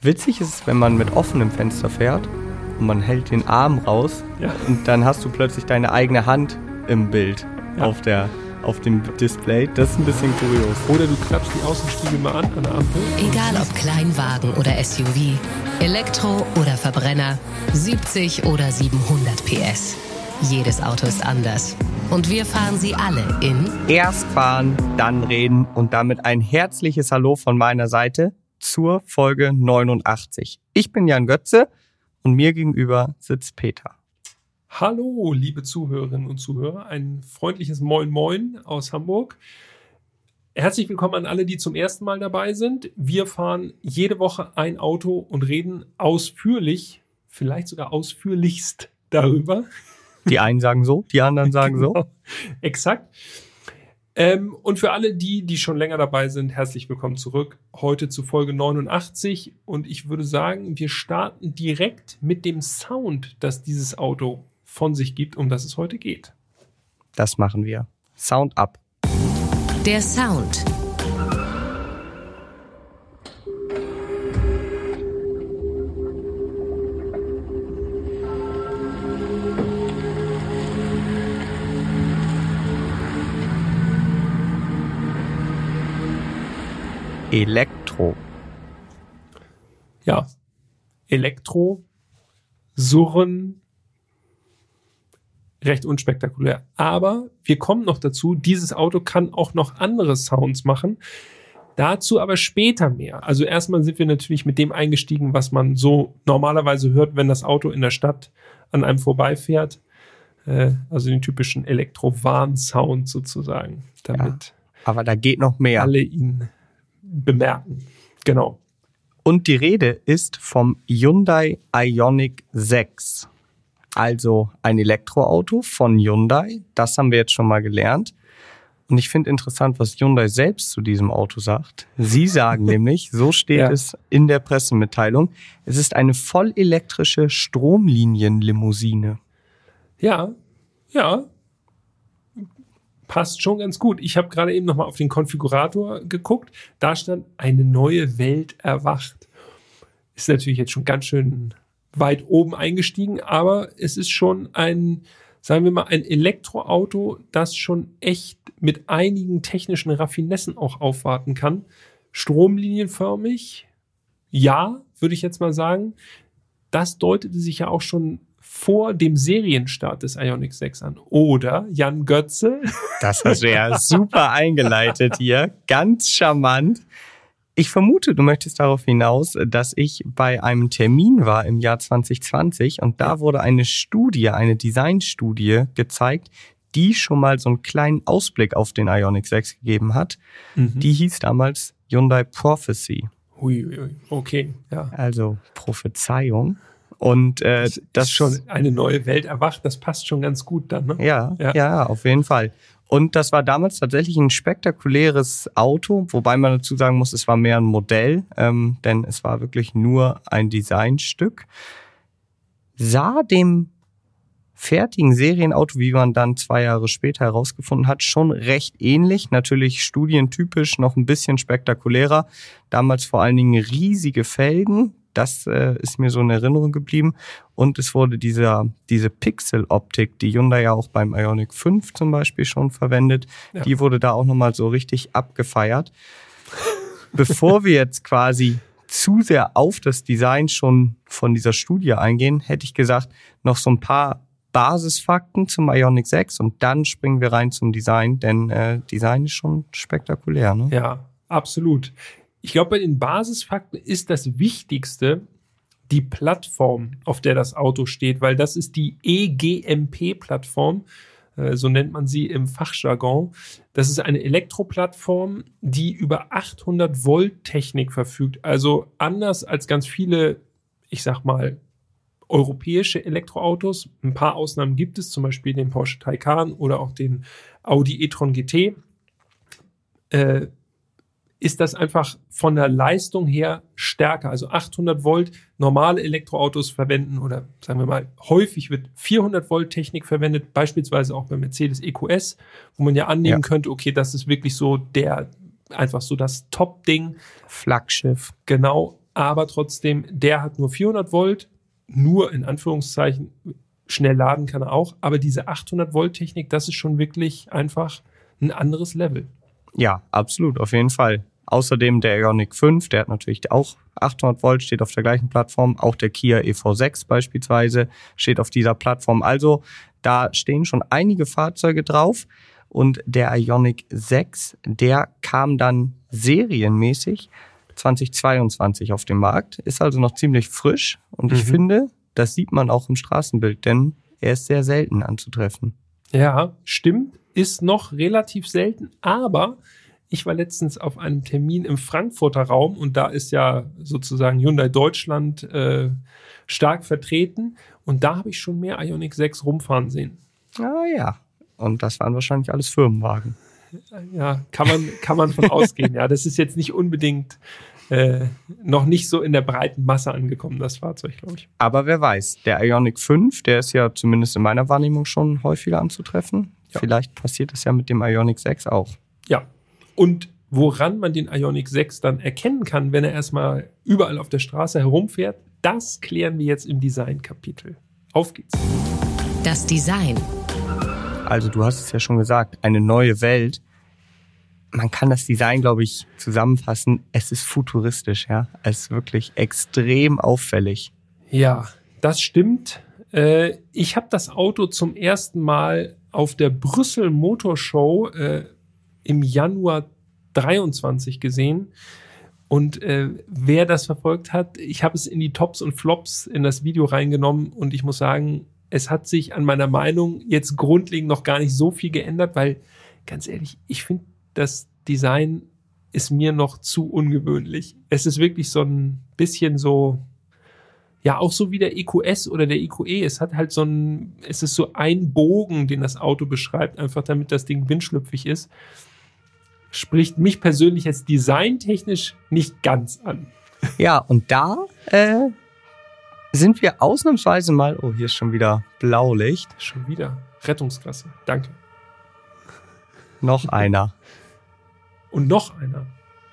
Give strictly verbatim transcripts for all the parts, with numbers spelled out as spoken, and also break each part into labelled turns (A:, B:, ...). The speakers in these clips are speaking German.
A: Witzig ist es, wenn man mit offenem Fenster fährt und man hält den Arm raus
B: Ja.
A: und dann hast du plötzlich deine eigene Hand im Bild
B: Ja.
A: auf, der, auf dem Display. Das ist ein bisschen kurios.
B: Oder du klappst die Außenspiegel mal an an der Ampel.
C: Egal ob Kleinwagen oder S U V, Elektro oder Verbrenner, siebzig oder siebenhundert P S. Jedes Auto ist anders. Und wir fahren sie alle in
A: Erst fahren, dann reden und damit ein herzliches Hallo von meiner Seite zur Folge neunundachtzig. Ich bin Jan Götze und mir gegenüber sitzt Peter.
B: Hallo, liebe Zuhörerinnen und Zuhörer. Ein freundliches Moin Moin aus Hamburg. Herzlich willkommen an alle, die zum ersten Mal dabei sind. Wir fahren jede Woche ein Auto und reden ausführlich, vielleicht sogar ausführlichst darüber.
A: Die einen sagen so, die anderen sagen so.
B: Genau. Exakt. Ähm, und für alle die, die schon länger dabei sind, herzlich willkommen zurück. Heute zu Folge neunundachtzig. Und ich würde sagen, wir starten direkt mit dem Sound, das dieses Auto von sich gibt, um das es heute geht.
A: Das machen wir. Sound ab.
C: der Sound.
A: Elektro.
B: Ja, Elektro, Surren, recht unspektakulär. Aber wir kommen noch dazu, dieses Auto kann auch noch andere Sounds machen. Dazu aber später mehr. Also erstmal sind wir natürlich mit dem eingestiegen, was man so normalerweise hört, wenn das Auto in der Stadt an einem vorbeifährt. Äh, also den typischen Elektro-Warn-Sound sozusagen, damit
A: Ja, aber da geht noch mehr.
B: alle ihn bemerken. Genau.
A: Und die Rede ist vom Hyundai Ioniq sechs. Also ein Elektroauto von Hyundai. Das haben wir jetzt schon mal gelernt. Und ich finde interessant, was Hyundai selbst zu diesem Auto sagt. Sie sagen nämlich, so steht
B: Ja.
A: es in der Pressemitteilung, es ist eine vollelektrische Stromlinienlimousine.
B: Ja, ja. Passt schon ganz gut. Ich habe gerade eben nochmal auf den Konfigurator geguckt. Da stand, eine neue Welt erwacht. Ist natürlich jetzt schon ganz schön weit oben eingestiegen, aber es ist schon ein, sagen wir mal, ein Elektroauto, das schon echt mit einigen technischen Raffinessen auch aufwarten kann. Stromlinienförmig, ja, würde ich jetzt mal sagen. Das deutete sich ja auch schon vor dem Serienstart des Ioniq sechs an. Oder Jan Götze?
A: Das hast du ja super eingeleitet hier. Ganz charmant. Ich vermute, du möchtest darauf hinaus, dass ich bei einem Termin war im Jahr zwanzig zwanzig und da wurde eine Studie, eine Designstudie gezeigt, die schon mal so einen kleinen Ausblick auf den Ioniq sechs gegeben hat.
B: Mhm.
A: Die hieß damals Hyundai Prophecy,
B: Hui, hui, okay, ja.
A: also Prophezeiung. Und äh,
B: Das,
A: das
B: ist schon eine neue Welt erwacht, das passt schon ganz gut dann, ne?
A: Ja,
B: Ja.
A: ja, auf jeden Fall. Und das war damals tatsächlich ein spektakuläres Auto, wobei man dazu sagen muss, es war mehr ein Modell, ähm, denn es war wirklich nur ein Designstück. Sah dem fertigen Serienauto, wie man dann zwei Jahre später herausgefunden hat, schon recht ähnlich. Natürlich studientypisch, noch ein bisschen spektakulärer. Damals vor allen Dingen riesige Felgen. Das äh, ist mir so in Erinnerung geblieben. Und es wurde dieser, diese Pixel-Optik, die Hyundai ja auch beim Ioniq fünf zum Beispiel schon verwendet,
B: Ja.
A: die wurde da auch nochmal so richtig abgefeiert. Bevor wir jetzt quasi zu sehr auf das Design schon von dieser Studie eingehen, hätte ich gesagt, noch so ein paar Basisfakten zum Ioniq sechs und dann springen wir rein zum Design, denn äh, Design ist schon spektakulär, ne?
B: Ja, absolut. Ich glaube, bei den Basisfakten ist das Wichtigste die Plattform, auf der das Auto steht, weil das ist die E G M P-Plattform, äh, so nennt man sie im Fachjargon. Das ist eine Elektroplattform, die über achthundert Volt Technik verfügt. Also anders als ganz viele, ich sag mal, europäische Elektroautos. Ein paar Ausnahmen gibt es, zum Beispiel den Porsche Taycan oder auch den Audi e-tron G T. Äh, ist das einfach von der Leistung her stärker. Also achthundert Volt, normale Elektroautos verwenden oder sagen wir mal, häufig wird vierhundert Volt Technik verwendet, beispielsweise auch bei Mercedes E Q S, wo man ja annehmen
A: Ja.
B: könnte, okay, das ist wirklich so der, einfach so das Top-Ding.
A: Flaggschiff.
B: Genau. aber trotzdem, der hat nur vierhundert Volt, nur in Anführungszeichen, schnell laden kann er auch, aber diese achthundert Volt Technik, das ist schon wirklich einfach ein anderes Level.
A: Ja, absolut, auf jeden Fall. Außerdem der Ioniq fünf, der hat natürlich auch achthundert Volt, steht auf der gleichen Plattform. Auch der Kia E V sechs beispielsweise steht auf dieser Plattform. Also da stehen schon einige Fahrzeuge drauf. Und der Ioniq sechs, der kam dann serienmäßig zweitausendzweiundzwanzig auf den Markt. Ist also noch ziemlich frisch. Und ich mhm. finde, das sieht man auch im Straßenbild, denn er ist sehr selten anzutreffen.
B: Ja, stimmt. Ist noch relativ selten, aber ich war letztens auf einem Termin im Frankfurter Raum und da ist ja sozusagen Hyundai Deutschland äh, stark vertreten und da habe ich schon mehr Ioniq sechs rumfahren sehen.
A: Ah ja, und das waren wahrscheinlich alles Firmenwagen.
B: Ja, kann man, kann man von ausgehen. Ja, das ist jetzt nicht unbedingt äh, noch nicht so in der breiten Masse angekommen, das Fahrzeug, glaube ich.
A: Aber wer weiß, der Ioniq fünf, der ist ja zumindest in meiner Wahrnehmung schon häufiger anzutreffen. Ja. Vielleicht passiert es ja mit dem Ioniq sechs auch.
B: Ja, und woran man den Ioniq sechs dann erkennen kann, wenn er erstmal überall auf der Straße herumfährt, das klären wir jetzt im Design-Kapitel. Auf geht's.
C: Das Design.
A: Also du hast es ja schon gesagt, eine neue Welt. Man kann das Design, glaube ich, zusammenfassen. Es ist futuristisch, ja. Es ist wirklich extrem auffällig.
B: Ja, das stimmt. Äh, ich habe das Auto zum ersten Mal auf der Brüssel Motor Show äh, im Januar dreiundzwanzig gesehen. Und äh, wer das verfolgt hat, ich habe es in die Tops und Flops in das Video reingenommen und ich muss sagen, es hat sich an meiner Meinung jetzt grundlegend noch gar nicht so viel geändert, weil, ganz ehrlich, ich finde, das Design ist mir noch zu ungewöhnlich. Es ist wirklich so ein bisschen so, ja, auch so wie der E Q S oder der E Q E. Es hat halt so ein, es ist so ein Bogen, den das Auto beschreibt, einfach damit das Ding windschlüpfig ist. Spricht mich persönlich jetzt designtechnisch nicht ganz an.
A: Ja, und da äh, sind wir ausnahmsweise mal, oh, hier ist schon wieder Blaulicht.
B: Schon wieder. Rettungsklasse. Danke.
A: Noch einer.
B: Und noch einer.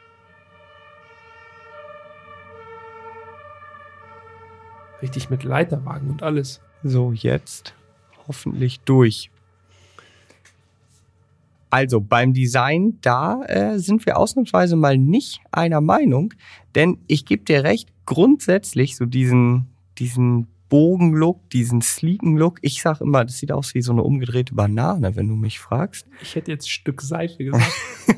B: Richtig mit Leiterwagen und alles.
A: So, jetzt hoffentlich durch. Also beim Design, da äh, sind wir ausnahmsweise mal nicht einer Meinung, denn ich gebe dir recht, grundsätzlich so diesen, diesen Bogenlook, diesen sleeken Look, ich sag immer, das sieht aus wie so eine umgedrehte Banane, wenn du mich fragst.
B: Ich hätte jetzt Stück Seife gesagt.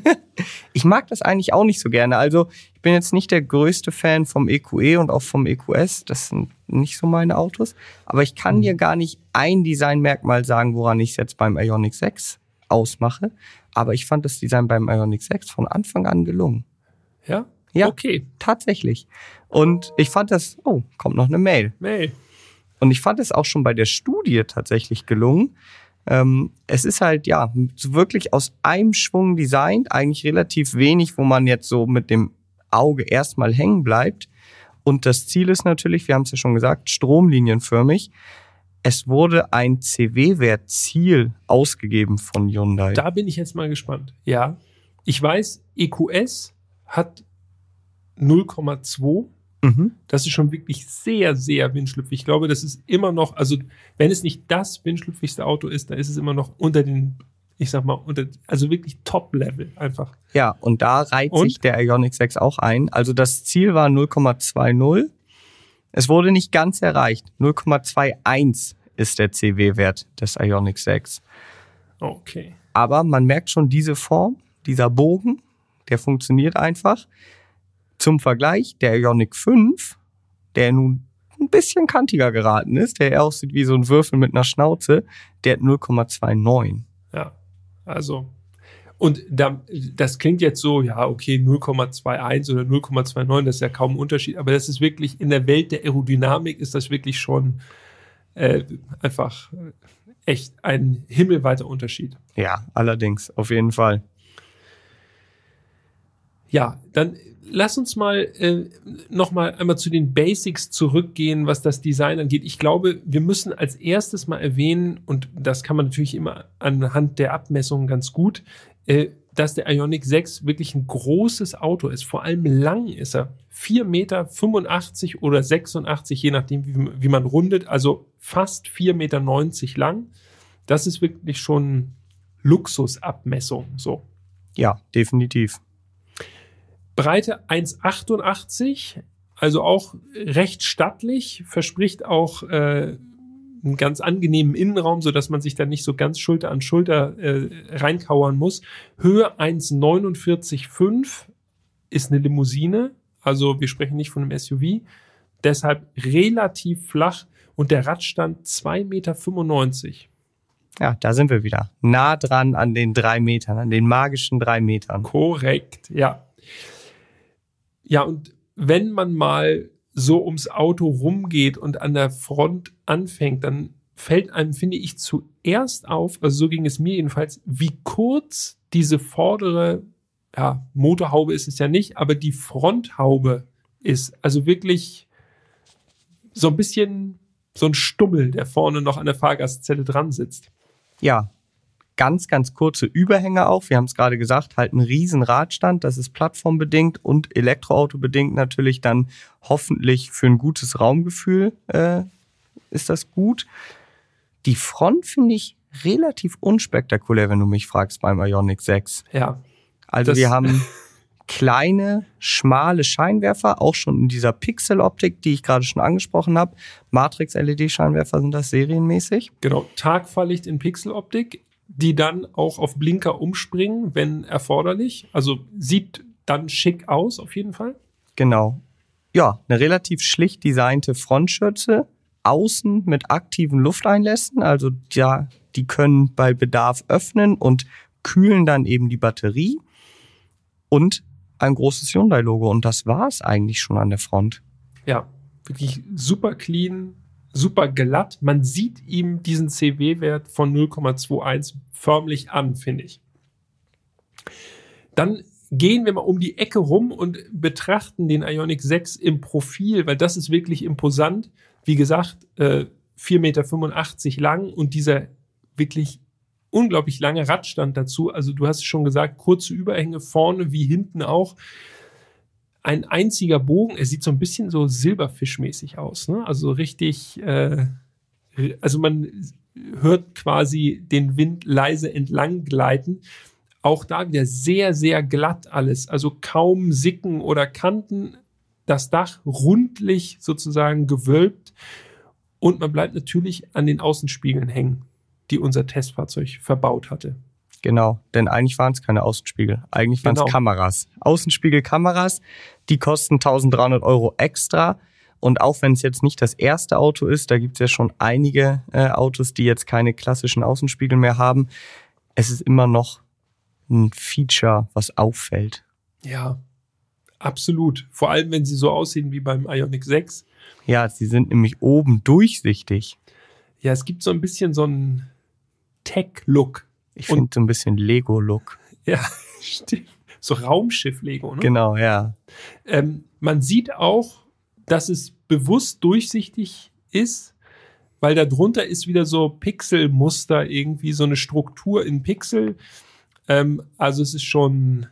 A: Ich mag das eigentlich auch nicht so gerne, also ich bin jetzt nicht der größte Fan vom E Q E und auch vom E Q S, das sind nicht so meine Autos, aber ich kann mhm. dir gar nicht ein Designmerkmal sagen, woran ich es jetzt beim Ioniq sechs ausmache, aber ich fand das Design beim Ioniq sechs von Anfang an gelungen.
B: Ja?
A: Ja,
B: okay.
A: Tatsächlich. Und ich fand das, oh, kommt noch eine Mail.
B: Mail.
A: Und ich fand es auch schon bei der Studie tatsächlich gelungen. Ähm, es ist halt, ja, so wirklich aus einem Schwung designt, eigentlich relativ wenig, wo man jetzt so mit dem Auge erstmal hängen bleibt. Und das Ziel ist natürlich, wir haben es ja schon gesagt, stromlinienförmig. Es wurde ein C W-Wert-Ziel ausgegeben von Hyundai.
B: Da bin ich jetzt mal gespannt. Ja, ich weiß, E Q S hat null Komma zwei.
A: Mhm.
B: Das ist schon wirklich sehr, sehr windschlüpfig. Ich glaube, das ist immer noch, also wenn es nicht das windschlüpfigste Auto ist, dann ist es immer noch unter den, ich sag mal, unter, also wirklich Top-Level einfach.
A: Ja, und da reiht und? sich der Ioniq sechs auch ein. Also das Ziel war null Komma zwanzig. Es wurde nicht ganz erreicht. null Komma einundzwanzig ist der C W-Wert des Ioniq sechs.
B: Okay.
A: Aber man merkt schon, diese Form, dieser Bogen, der funktioniert einfach. Zum Vergleich, der Ioniq fünf, der nun ein bisschen kantiger geraten ist, der eher aussieht wie so ein Würfel mit einer Schnauze, der hat null Komma neunundzwanzig.
B: Ja, also... Und da, das klingt jetzt so, ja, okay, null Komma einundzwanzig oder null Komma neunundzwanzig, das ist ja kaum ein Unterschied, aber das ist wirklich, in der Welt der Aerodynamik ist das wirklich schon äh, einfach echt ein himmelweiter Unterschied.
A: Ja, allerdings, auf jeden Fall.
B: Ja, dann lass uns mal äh, noch mal einmal zu den Basics zurückgehen, was das Design angeht. Ich glaube, wir müssen als erstes mal erwähnen, und das kann man natürlich immer anhand der Abmessungen ganz gut, äh, dass der Ioniq sechs wirklich ein großes Auto ist. Vor allem lang ist er. vier Meter fünfundachtzig oder sechsundachtzig, je nachdem, wie, wie man rundet. Also fast vier Meter neunzig lang. Das ist wirklich schon Luxusabmessung. So.
A: Ja, definitiv.
B: Breite eins Komma achtundachtzig, also auch recht stattlich, verspricht auch äh, einen ganz angenehmen Innenraum, sodass man sich dann nicht so ganz Schulter an Schulter äh, reinkauern muss. Höhe eins Komma neunundvierzig Komma fünf ist eine Limousine, also wir sprechen nicht von einem S U V, deshalb relativ flach und der Radstand zwei Meter fünfundneunzig.
A: Ja, da sind wir wieder. Nah dran an den drei Metern, an den magischen drei Metern.
B: Korrekt, ja. Ja, und wenn man mal so ums Auto rumgeht und an der Front anfängt, dann fällt einem, finde ich, zuerst auf, also so ging es mir jedenfalls, wie kurz diese vordere, ja, Motorhaube ist es ja nicht, aber die Fronthaube ist. Also wirklich so ein bisschen so ein Stummel, der vorne noch an der Fahrgastzelle dran sitzt.
A: Ja, ganz, ganz kurze Überhänge auch. Wir haben es gerade gesagt, halt ein riesen Radstand. Das ist plattformbedingt und elektroautobedingt natürlich dann hoffentlich für ein gutes Raumgefühl äh, ist das gut. Die Front finde ich relativ unspektakulär, wenn du mich fragst, beim Ioniq sechs.
B: Ja.
A: Also wir haben kleine, schmale Scheinwerfer, auch schon in dieser Pixeloptik, die ich gerade schon angesprochen habe. Matrix-L E D-Scheinwerfer sind das serienmäßig.
B: Genau, Tagfahrlicht in Pixeloptik, die dann auch auf Blinker umspringen, wenn erforderlich. Also sieht dann schick aus, auf jeden Fall.
A: Genau. Ja, eine relativ schlicht designte Frontschürze, außen mit aktiven Lufteinlässen. Also ja, die können bei Bedarf öffnen und kühlen dann eben die Batterie. Und ein großes Hyundai-Logo. Und das war es eigentlich schon an der Front.
B: Ja, wirklich super clean, super glatt. Man sieht ihm diesen C W-Wert von null Komma einundzwanzig förmlich an, finde ich. Dann gehen wir mal um die Ecke rum und betrachten den Ioniq sechs im Profil, weil das ist wirklich imposant. Wie gesagt, äh, vier Meter fünfundachtzig lang und dieser wirklich unglaublich lange Radstand dazu. Also du hast es schon gesagt, kurze Überhänge vorne wie hinten auch. Ein einziger Bogen. Er sieht so ein bisschen so silberfischmäßig aus, ne? Also richtig, äh, also man hört quasi den Wind leise entlang gleiten. Auch da wieder sehr, sehr glatt alles. Also kaum Sicken oder Kanten. Das Dach rundlich sozusagen gewölbt. Und man bleibt natürlich an den Außenspiegeln hängen, die unser Testfahrzeug verbaut hatte.
A: Genau, denn eigentlich waren es keine Außenspiegel. Eigentlich waren es
B: Genau.
A: Kameras. Außenspiegelkameras, die kosten eintausenddreihundert Euro extra. Und auch wenn es jetzt nicht das erste Auto ist, da gibt es ja schon einige äh, Autos, die jetzt keine klassischen Außenspiegel mehr haben. Es ist immer noch ein Feature, was auffällt.
B: Ja, absolut. Vor allem, wenn sie so aussehen wie beim Ioniq sechs.
A: Ja, sie sind nämlich oben durchsichtig.
B: Ja, es gibt so ein bisschen so einen Tech-Look.
A: Ich finde so ein bisschen Lego-Look.
B: Ja, stimmt. So Raumschiff-Lego, ne?
A: Genau, ja.
B: Ähm, man sieht auch, dass es bewusst durchsichtig ist, weil da drunter ist wieder so Pixelmuster, irgendwie so eine Struktur in Pixel. Ähm, also es ist schon,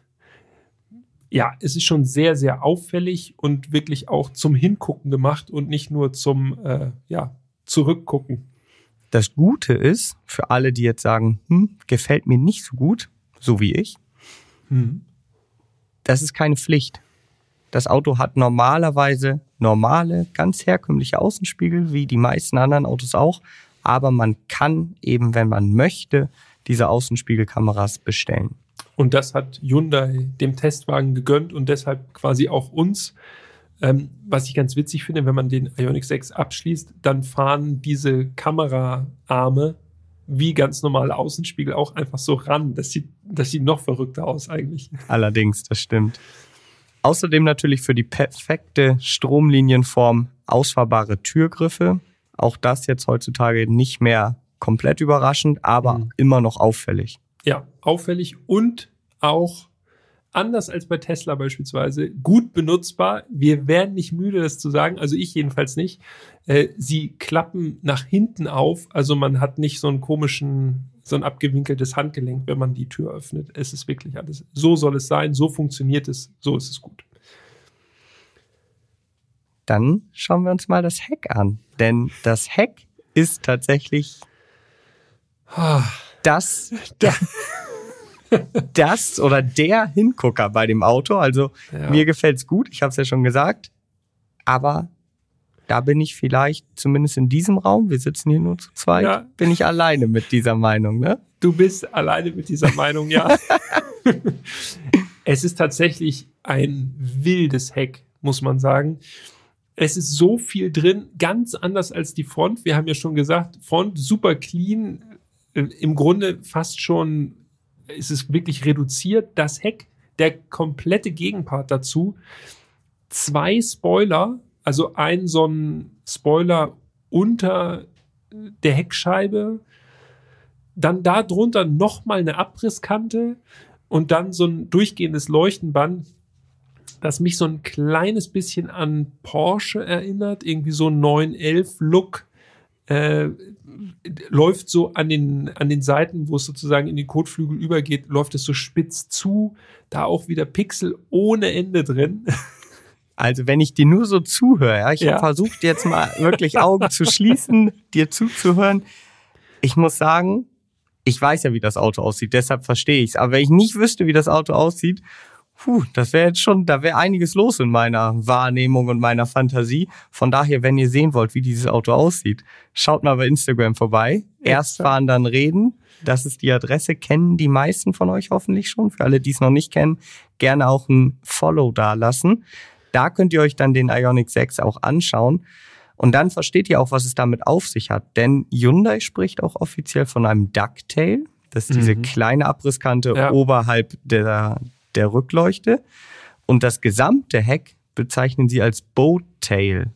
B: ja, es ist schon sehr, sehr auffällig und wirklich auch zum Hingucken gemacht und nicht nur zum, äh, ja, Zurückgucken.
A: Das Gute ist, für alle, die jetzt sagen, hm, gefällt mir nicht so gut, so wie ich,
B: Hm.
A: das ist keine Pflicht. Das Auto hat normalerweise normale, ganz herkömmliche Außenspiegel, wie die meisten anderen Autos auch. Aber man kann eben, wenn man möchte, diese Außenspiegelkameras bestellen.
B: Und das hat Hyundai dem Testwagen gegönnt und deshalb quasi auch uns. Ähm, was ich ganz witzig finde, wenn man den Ioniq sechs abschließt, dann fahren diese Kameraarme wie ganz normale Außenspiegel auch einfach so ran. Das sieht, das sieht noch verrückter aus eigentlich.
A: Allerdings, das stimmt. Außerdem natürlich für die perfekte Stromlinienform ausfahrbare Türgriffe. Auch das jetzt heutzutage nicht mehr komplett überraschend, aber mhm. immer noch auffällig.
B: Ja, auffällig und auch anders als bei Tesla beispielsweise, gut benutzbar. Wir werden nicht müde, das zu sagen, also ich jedenfalls nicht. Äh, sie klappen nach hinten auf, also man hat nicht so einen komischen, so ein abgewinkeltes Handgelenk, wenn man die Tür öffnet. Es ist wirklich alles, so soll es sein, so funktioniert es, so ist es gut.
A: Dann schauen wir uns mal das Heck an, denn das Heck ist tatsächlich das... Das oder der Hingucker bei dem Auto. Also ja. Mir gefällt's gut, ich habe es ja schon gesagt. Aber da bin ich vielleicht, zumindest in diesem Raum, wir sitzen hier nur zu zweit, ja. bin ich alleine mit dieser Meinung, ne?
B: Du bist alleine mit dieser Meinung, ja. Es ist tatsächlich ein wildes Heck, muss man sagen. Es ist so viel drin, ganz anders als die Front. Wir haben ja schon gesagt, Front super clean, im Grunde fast schon ist es wirklich reduziert. Das Heck, der komplette Gegenpart dazu. Zwei Spoiler, also ein so ein Spoiler unter der Heckscheibe, dann da drunter nochmal eine Abrisskante und dann so ein durchgehendes Leuchtenband, das mich so ein kleines bisschen an Porsche erinnert, irgendwie so ein neun elf Look. Äh, läuft so an den, an den Seiten, wo es sozusagen in die Kotflügel übergeht, läuft es so spitz zu, da auch wieder Pixel ohne Ende drin.
A: Also wenn ich dir nur so zuhöre, ja, ich ja. habe versucht jetzt mal wirklich Augen zu schließen, dir zuzuhören. Ich muss sagen, ich weiß ja, wie das Auto aussieht, deshalb verstehe ich es. Aber wenn ich nicht wüsste, wie das Auto aussieht, puh, das wäre jetzt schon, da wäre einiges los in meiner Wahrnehmung und meiner Fantasie. Von daher, wenn ihr sehen wollt, wie dieses Auto aussieht, schaut mal bei Instagram vorbei. Erst fahren, dann reden. Das ist die Adresse, kennen die meisten von euch hoffentlich schon. Für alle, die es noch nicht kennen, gerne auch ein Follow da lassen. Da könnt ihr euch dann den Ioniq sechs auch anschauen. Und dann versteht ihr auch, was es damit auf sich hat. Denn Hyundai spricht auch offiziell von einem Ducktail. Das ist diese mhm. kleine Abrisskante ja. oberhalb der der Rückleuchte, und das gesamte Heck bezeichnen sie als Boattail.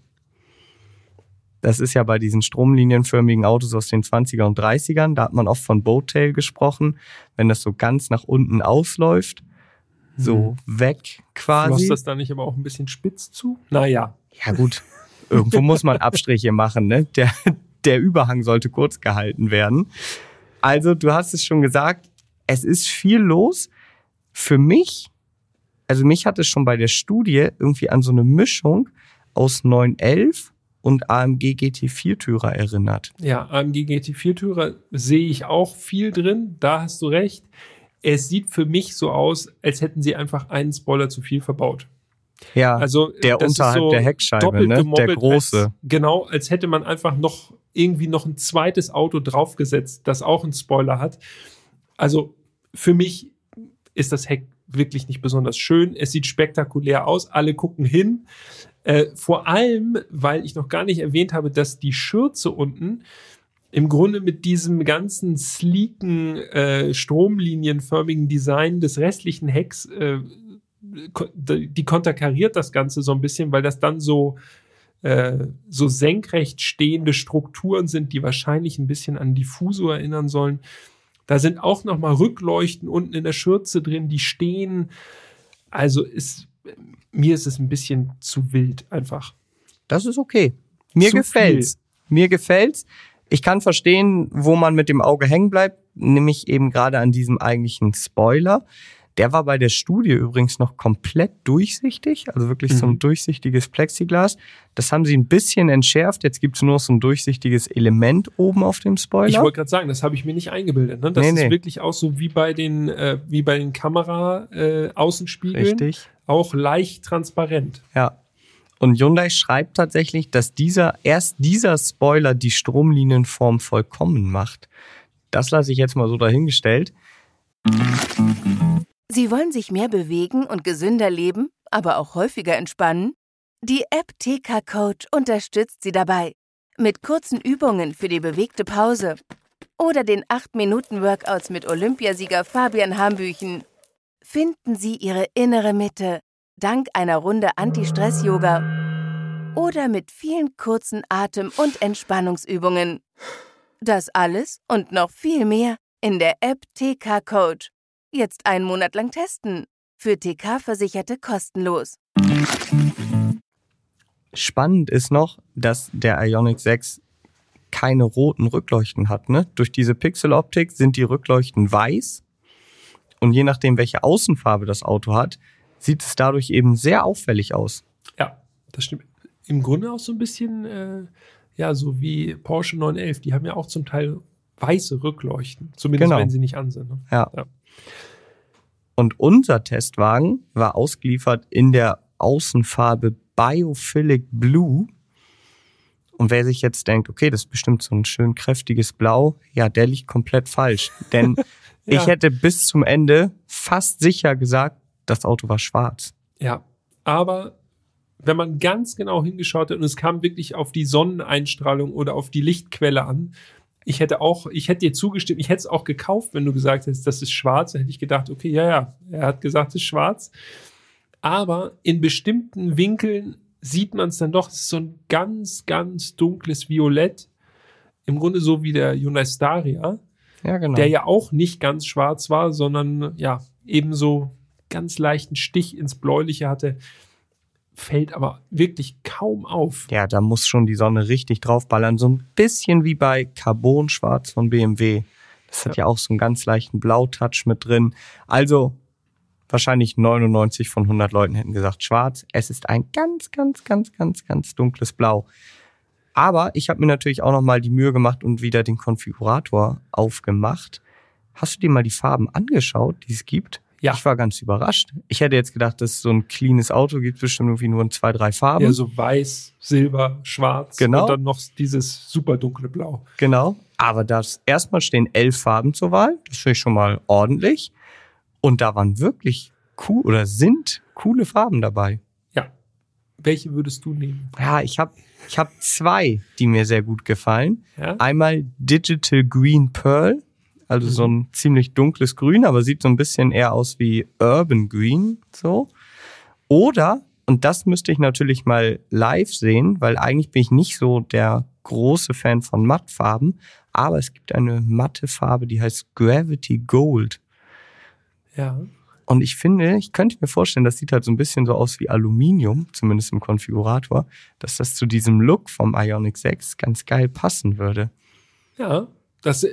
A: Das ist ja bei diesen stromlinienförmigen Autos aus den zwanziger und dreißigern, da hat man oft von Boattail gesprochen, wenn das so ganz nach unten ausläuft, so hm. weg quasi.
B: Floss das da nicht aber auch ein bisschen spitz zu? Naja.
A: Ja gut, irgendwo muss man Abstriche machen, ne? Der, der Überhang sollte kurz gehalten werden. Also du hast es schon gesagt, es ist viel los. Für mich, also mich hat es schon bei der Studie irgendwie an so eine Mischung aus neun elf und A M G G T vier Tourer erinnert.
B: Ja, A M G G T vier Tourer sehe ich auch viel drin, da hast du recht. Es sieht für mich so aus, als hätten sie einfach einen Spoiler zu viel verbaut.
A: Ja, also, der unterhalb so der Heckscheibe, ne? Der große.
B: Als, genau, als hätte man einfach noch irgendwie noch ein zweites Auto draufgesetzt, das auch einen Spoiler hat. Also für mich ist das Heck wirklich nicht besonders schön. Es sieht spektakulär aus. Alle gucken hin. Äh, vor allem, weil ich noch gar nicht erwähnt habe, dass die Schürze unten im Grunde mit diesem ganzen sleeken, äh, stromlinienförmigen Design des restlichen Hecks, äh, die konterkariert das Ganze so ein bisschen, weil das dann so, äh, so senkrecht stehende Strukturen sind, die wahrscheinlich ein bisschen an Diffusor erinnern sollen. Da sind auch nochmal Rückleuchten unten in der Schürze drin, die stehen. Also ist, mir ist es ein bisschen zu wild einfach.
A: Das ist okay. Mir zu gefällt's. Viel. Mir gefällt's. Ich kann verstehen, wo man mit dem Auge hängen bleibt, nämlich eben gerade an diesem eigentlichen Spoiler. Der war bei der Studie übrigens noch komplett durchsichtig, also wirklich mhm. so ein durchsichtiges Plexiglas. Das haben sie ein bisschen entschärft. Jetzt gibt's nur so ein durchsichtiges Element oben auf dem Spoiler.
B: Ich wollte gerade sagen, das habe ich mir nicht eingebildet. Ne? Das nee, ist nee. wirklich auch so wie bei den, äh, wie bei den Kamera-Außenspiegeln. Äh,
A: Richtig.
B: Auch leicht transparent.
A: Ja. Und Hyundai schreibt tatsächlich, dass dieser erst dieser Spoiler die Stromlinienform vollkommen macht. Das lasse ich jetzt mal so dahingestellt.
D: Sie wollen sich mehr bewegen und gesünder leben, aber auch häufiger entspannen? Die App T K Coach unterstützt Sie dabei. Mit kurzen Übungen für die bewegte Pause oder den acht Minuten Workouts mit Olympiasieger Fabian Hambüchen. Finden Sie Ihre innere Mitte dank einer Runde Anti-Stress-Yoga oder mit vielen kurzen Atem- und Entspannungsübungen. Das alles und noch viel mehr in der App T K Coach. Jetzt einen Monat lang testen. Für T K-Versicherte kostenlos.
A: Spannend ist noch, dass der Ioniq sechs keine roten Rückleuchten hat. Ne? Durch diese Pixeloptik sind die Rückleuchten weiß. Und je nachdem, welche Außenfarbe das Auto hat, sieht es dadurch eben sehr auffällig aus.
B: Ja, das stimmt. Im Grunde auch so ein bisschen, äh, ja, so wie Porsche neun elf. Die haben ja auch zum Teil weiße Rückleuchten. Zumindest,
A: genau.
B: wenn sie nicht an sind. Ne?
A: Ja.
B: ja.
A: Und unser Testwagen war ausgeliefert in der Außenfarbe Biophilic Blue. Und wer sich jetzt denkt, okay, das ist bestimmt so ein schön kräftiges Blau, ja, der liegt komplett falsch. Denn ja. ich hätte bis zum Ende fast sicher gesagt, das Auto war schwarz.
B: Ja, aber wenn man ganz genau hingeschaut hat und es kam wirklich auf die Sonneneinstrahlung oder auf die Lichtquelle an, ich hätte auch, ich hätte dir zugestimmt, ich hätte es auch gekauft, wenn du gesagt hättest, das ist schwarz, dann hätte ich gedacht, okay, ja, ja, er hat gesagt, es ist schwarz. Aber in bestimmten Winkeln sieht man es dann doch, es ist so ein ganz, ganz dunkles Violett. Im Grunde so wie der Hyundai Staria,
A: ja, genau.
B: der ja auch nicht ganz schwarz war, sondern ja, ebenso ganz leichten Stich ins Bläuliche hatte. Fällt aber wirklich kaum auf.
A: Ja, da muss schon die Sonne richtig draufballern. So ein bisschen wie bei Carbon-Schwarz von B M W. Das hat ja, ja auch so einen ganz leichten Blautouch mit drin. Also wahrscheinlich neunundneunzig von hundert Leuten hätten gesagt schwarz. Es ist ein ganz, ganz, ganz, ganz, ganz dunkles Blau. Aber ich habe mir natürlich auch nochmal die Mühe gemacht und wieder den Konfigurator aufgemacht. Hast du dir mal die Farben angeschaut, die es gibt?
B: Ja.
A: Ich war ganz überrascht. Ich hätte jetzt gedacht, dass so ein cleanes Auto gibt bestimmt irgendwie nur in zwei, drei Farben.
B: Ja, so weiß, silber, schwarz
A: genau.
B: Und dann noch dieses super dunkle Blau.
A: Genau. Aber das erstmal stehen elf Farben zur Wahl. Das finde ich schon mal ordentlich. Und da waren wirklich cool oder sind coole Farben dabei.
B: Ja. Welche würdest du nehmen?
A: Ja, ich habe ich hab zwei, die mir sehr gut gefallen.
B: Ja?
A: Einmal Digital Green Pearl. Also mhm. so ein ziemlich dunkles Grün, aber sieht so ein bisschen eher aus wie Urban Green, so. Oder, und das müsste ich natürlich mal live sehen, weil eigentlich bin ich nicht so der große Fan von Mattfarben, aber es gibt eine matte Farbe, die heißt Gravity Gold.
B: Ja.
A: Und ich finde, ich könnte mir vorstellen, das sieht halt so ein bisschen so aus wie Aluminium, zumindest im Konfigurator, dass das zu diesem Look vom Ioniq sechs ganz geil passen würde.
B: Ja. Das,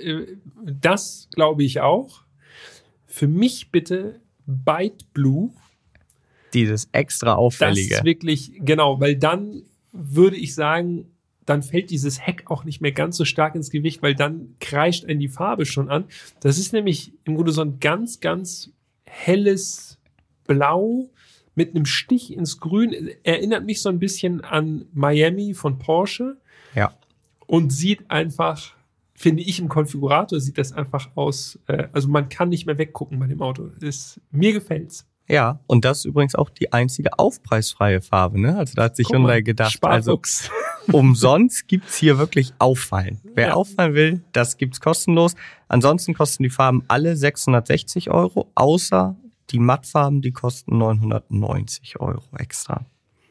B: das glaube ich auch. Für mich bitte Byte Blue.
A: Dieses extra auffällige.
B: Das ist wirklich, genau, weil dann würde ich sagen, dann fällt dieses Heck auch nicht mehr ganz so stark ins Gewicht, weil dann kreischt einen die Farbe schon an. Das ist nämlich im Grunde so ein ganz, ganz helles Blau mit einem Stich ins Grün. Erinnert mich so ein bisschen an Miami von Porsche.
A: Ja.
B: Und sieht einfach, finde ich, im Konfigurator sieht das einfach aus, äh, also man kann nicht mehr weggucken bei dem Auto. Das, mir gefällt's.
A: Ja, und das ist übrigens auch die einzige aufpreisfreie Farbe, ne? Also da hat sich
B: Guck
A: Hyundai
B: mal,
A: gedacht,
B: Sparfuchs.
A: also umsonst gibt's hier wirklich Auffallen. Wer
B: Ja.
A: auffallen will, das gibt's kostenlos. Ansonsten kosten die Farben alle sechshundertsechzig Euro, außer die Mattfarben, die kosten neunhundertneunzig Euro extra.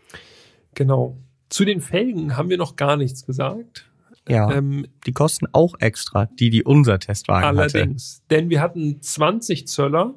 B: Genau. Zu den Felgen haben wir noch gar nichts gesagt.
A: Ja,
B: Ähm,
A: die kosten auch extra, die, die unser Testwagen
B: allerdings. Denn wir hatten zwanzig Zöller,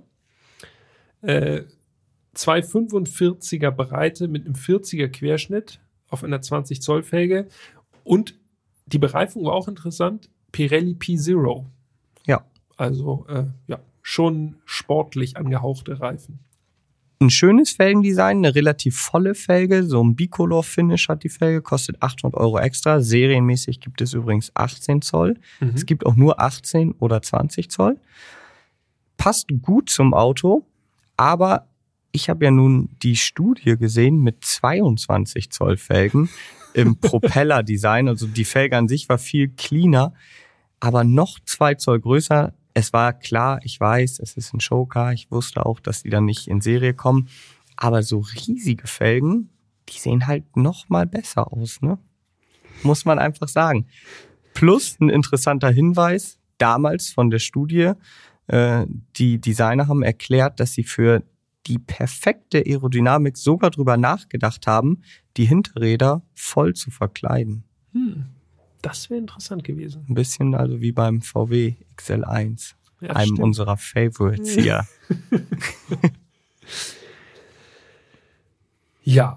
B: äh, zwei fünfundvierziger Breite mit einem vierziger Querschnitt auf einer zwanzig Zoll Felge. Und die Bereifung war auch interessant. Pirelli P Zero.
A: Ja.
B: Also, äh, ja, schon sportlich angehauchte Reifen.
A: Ein schönes Felgendesign, eine relativ volle Felge, so ein Bicolor-Finish hat die Felge, kostet achthundert Euro extra. Serienmäßig gibt es übrigens achtzehn Zoll.
B: Mhm.
A: Es gibt auch nur achtzehn oder zwanzig Zoll. Passt gut zum Auto, aber ich habe ja nun die Studie gesehen mit zweiundzwanzig Zoll Felgen im Propeller-Design. Also die Felge an sich war viel cleaner, aber noch zwei Zoll größer. Es war klar, ich weiß, es ist ein Showcar. Ich wusste auch, dass die dann nicht in Serie kommen. Aber so riesige Felgen, die sehen halt noch mal besser aus, ne? Muss man einfach sagen. Plus ein interessanter Hinweis, damals von der Studie, äh, die Designer haben erklärt, dass sie für die perfekte Aerodynamik sogar drüber nachgedacht haben, die Hinterräder voll zu verkleiden.
B: Hm. Das wäre interessant gewesen.
A: Ein bisschen also wie beim V W X L eins,
B: Ja,
A: einem
B: stimmt.
A: unserer Favorites hier.
B: Ja.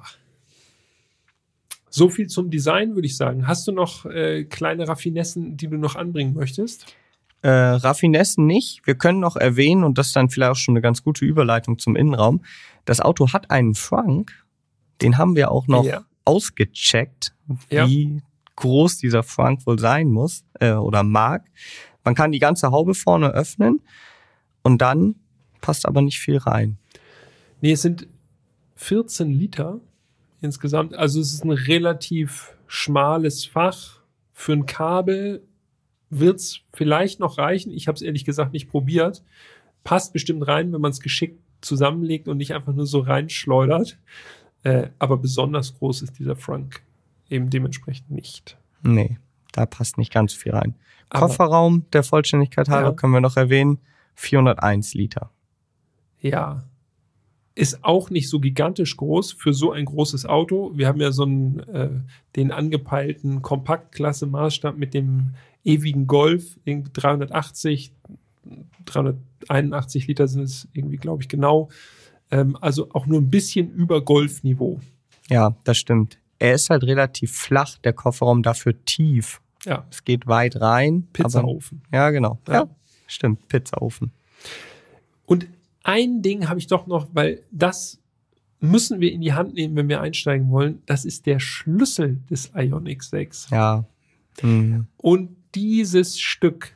B: So viel zum Design, würde ich sagen. Hast du noch äh, kleine Raffinessen, die du noch anbringen möchtest?
A: Äh, Raffinessen nicht. Wir können noch erwähnen, und das ist dann vielleicht auch schon eine ganz gute Überleitung zum Innenraum, das Auto hat einen Frunk, den haben wir auch noch
B: Ja.
A: ausgecheckt,
B: Ja.
A: wie groß dieser Frunk wohl sein muss äh, oder mag. Man kann die ganze Haube vorne öffnen und dann passt aber nicht viel rein.
B: Nee, es sind vierzehn Liter insgesamt. Also es ist ein relativ schmales Fach. Für ein Kabel wird es vielleicht noch reichen. Ich habe es ehrlich gesagt nicht probiert. Passt bestimmt rein, wenn man es geschickt zusammenlegt und nicht einfach nur so reinschleudert. Äh, aber besonders groß ist dieser Frunk eben dementsprechend nicht.
A: Nee, da passt nicht ganz viel rein.
B: Aber-
A: Kofferraum, der Vollständigkeit halber,
B: Ja.
A: können wir noch erwähnen, vierhunderteins Liter.
B: Ja, ist auch nicht so gigantisch groß für so ein großes Auto. Wir haben ja so einen, äh, den angepeilten Kompaktklasse-Maßstab mit dem ewigen Golf, irgendwie dreihundertachtzig, dreihunderteinundachtzig Liter sind es irgendwie, glaube ich, genau. Ähm, also auch nur ein bisschen über Golfniveau.
A: Ja, das stimmt. Er ist halt relativ flach, der Kofferraum dafür tief.
B: Ja,
A: Es geht weit rein. Aber,
B: Pizzaofen.
A: ja, genau. Ja.
B: Ja.
A: Stimmt, Pizzaofen.
B: Und ein Ding habe ich doch noch, weil das müssen wir in die Hand nehmen, wenn wir einsteigen wollen. Das ist der Schlüssel des Ioniq sechs.
A: Ja. Hm.
B: Und dieses Stück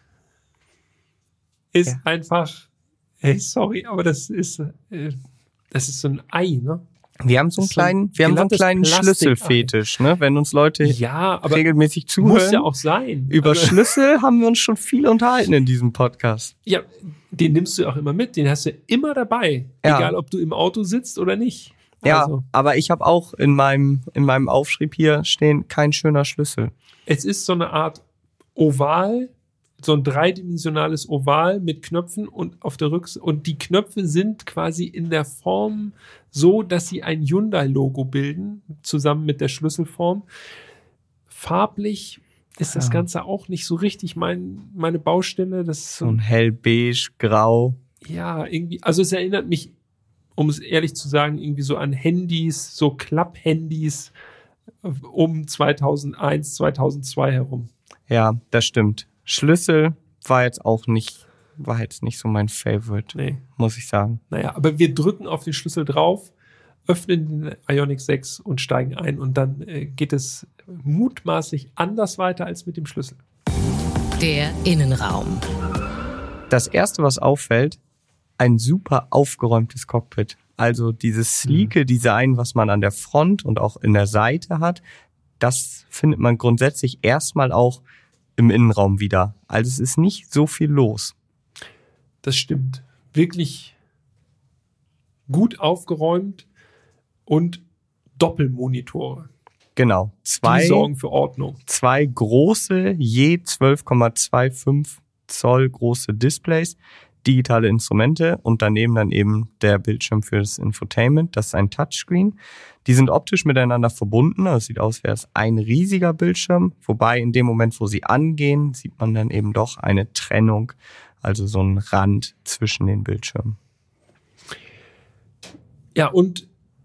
B: ist
A: Ja.
B: einfach, hey, sorry, aber das ist, äh, das ist so ein Ei, ne?
A: Wir haben so einen
B: Ist so ein
A: kleinen, wir haben so einen
B: glattes
A: kleinen
B: Plastik-Ei.
A: Schlüsselfetisch, ne? Wenn uns Leute
B: Ja, aber
A: regelmäßig
B: muss
A: zuhören.
B: ja auch sein.
A: Über
B: also,
A: Schlüssel haben wir uns schon viel unterhalten in diesem Podcast.
B: ja, den nimmst du auch immer mit, den hast du immer dabei,
A: Ja.
B: egal ob du im Auto sitzt oder nicht.
A: Ja,
B: Also,
A: aber ich habe auch in meinem, in meinem Aufschrieb hier stehen, kein schöner Schlüssel.
B: es ist so eine Art Oval, so ein dreidimensionales Oval mit Knöpfen und auf der Rückseite, und die Knöpfe sind quasi in der Form so, dass sie ein Hyundai-Logo bilden, zusammen mit der Schlüsselform. Farblich ist das
A: Ja.
B: Ganze auch nicht so richtig mein, meine Baustelle. Das ist
A: So
B: so,
A: ein hellbeige, grau.
B: ja, irgendwie, also es erinnert mich, um es ehrlich zu sagen, irgendwie so an Handys, so Klapp-Handys um zweitausendeins, zweitausendzwei herum.
A: Ja, das stimmt. Schlüssel war jetzt auch nicht, war jetzt nicht so mein Favorite,
B: Nee.
A: muss ich sagen.
B: Naja, aber wir drücken auf den Schlüssel drauf, öffnen den Ioniq sechs und steigen ein, und dann äh, geht es mutmaßlich anders weiter als mit dem Schlüssel.
C: Der Innenraum.
A: Das erste, was auffällt, ein super aufgeräumtes Cockpit. Also dieses sleeke Design, was man an der Front und auch in der Seite hat, das findet man grundsätzlich erstmal auch im Innenraum wieder. Also es ist nicht so viel los.
B: Das stimmt. Wirklich gut aufgeräumt und Doppelmonitore.
A: Genau.
B: Die
A: Zwei,
B: sorgen für Ordnung.
A: zwei große, je zwölf Komma fünfundzwanzig Zoll große Displays, digitale Instrumente und daneben dann eben der Bildschirm für das Infotainment. Das ist ein Touchscreen. Die sind optisch miteinander verbunden. Also es sieht aus, wäre es ein riesiger Bildschirm. Wobei in dem Moment, wo sie angehen, sieht man dann eben doch eine Trennung, also so einen Rand zwischen den Bildschirmen.
B: Ja, und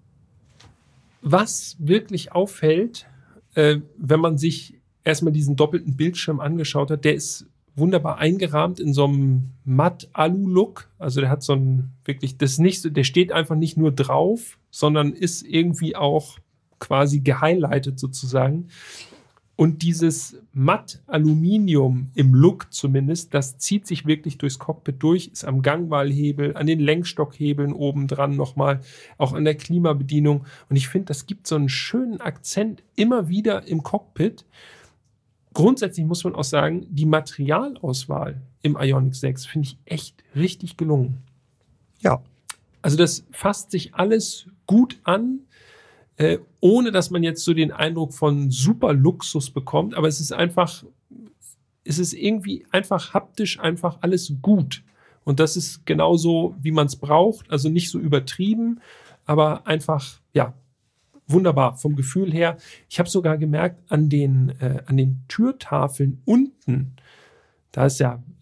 B: was wirklich auffällt, äh, wenn man sich erstmal diesen doppelten Bildschirm angeschaut hat, der ist wunderbar eingerahmt in so einem Matt-Alu-Look. Also der hat so ein wirklich, das ist nicht so, der steht einfach nicht nur drauf, sondern ist irgendwie auch quasi gehighlightet sozusagen. Und dieses Matt-Aluminium im Look zumindest, das zieht sich wirklich durchs Cockpit durch, ist am Gangwahlhebel, an den Lenkstockhebeln oben dran nochmal, auch an der Klimabedienung. Und ich finde, das gibt so einen schönen Akzent immer wieder im Cockpit. Grundsätzlich muss man auch sagen, die Materialauswahl im Ioniq sechs finde ich echt richtig gelungen.
A: Ja.
B: Also das fasst sich alles gut an, äh, ohne dass man jetzt so den Eindruck von super Luxus bekommt. Aber es ist einfach, es ist irgendwie einfach haptisch einfach alles gut. Und das ist genauso, wie man es braucht. Also nicht so übertrieben, aber einfach, ja, wunderbar vom Gefühl her. Ich habe sogar gemerkt, an den, äh, an den Türtafeln unten, da ist ja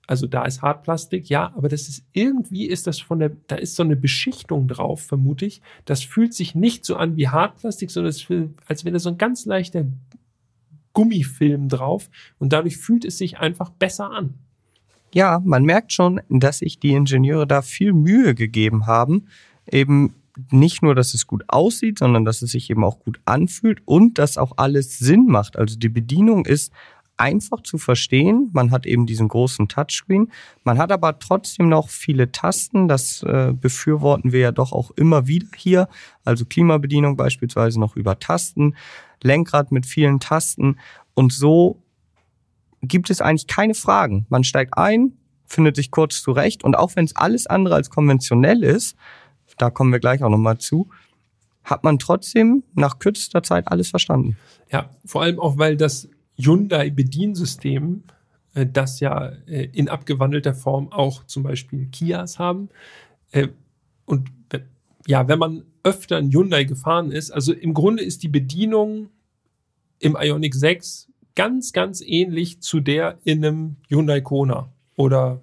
B: Also da ist Hartplastik, ja, aber das ist irgendwie ist das von der, da ist so eine Beschichtung drauf, vermute ich. Das fühlt sich nicht so an wie Hartplastik, sondern es fühlt, als wäre da so ein ganz leichter Gummifilm drauf und dadurch fühlt es sich einfach besser an.
A: Ja, man merkt schon, dass sich die Ingenieure da viel Mühe gegeben haben, eben nicht nur, dass es gut aussieht, sondern dass es sich eben auch gut anfühlt und dass auch alles Sinn macht. Also die Bedienung ist einfach zu verstehen. Man hat eben diesen großen Touchscreen. Man hat aber trotzdem noch viele Tasten. Das äh, befürworten wir ja doch auch immer wieder hier. Also Klimabedienung beispielsweise noch über Tasten, Lenkrad mit vielen Tasten. Und so gibt es eigentlich keine Fragen. Man steigt ein, findet sich kurz zurecht. Und auch wenn es alles andere als konventionell ist, da kommen wir gleich auch nochmal zu, hat man trotzdem nach kürzester Zeit alles verstanden.
B: Ja, vor allem auch, weil das Hyundai-Bediensystem, äh, das ja äh, in abgewandelter Form auch zum Beispiel Kias haben. Äh, und äh, ja, wenn man öfter ein Hyundai gefahren ist, also im Grunde ist die Bedienung im Ioniq sechs ganz, ganz ähnlich zu der in einem Hyundai Kona oder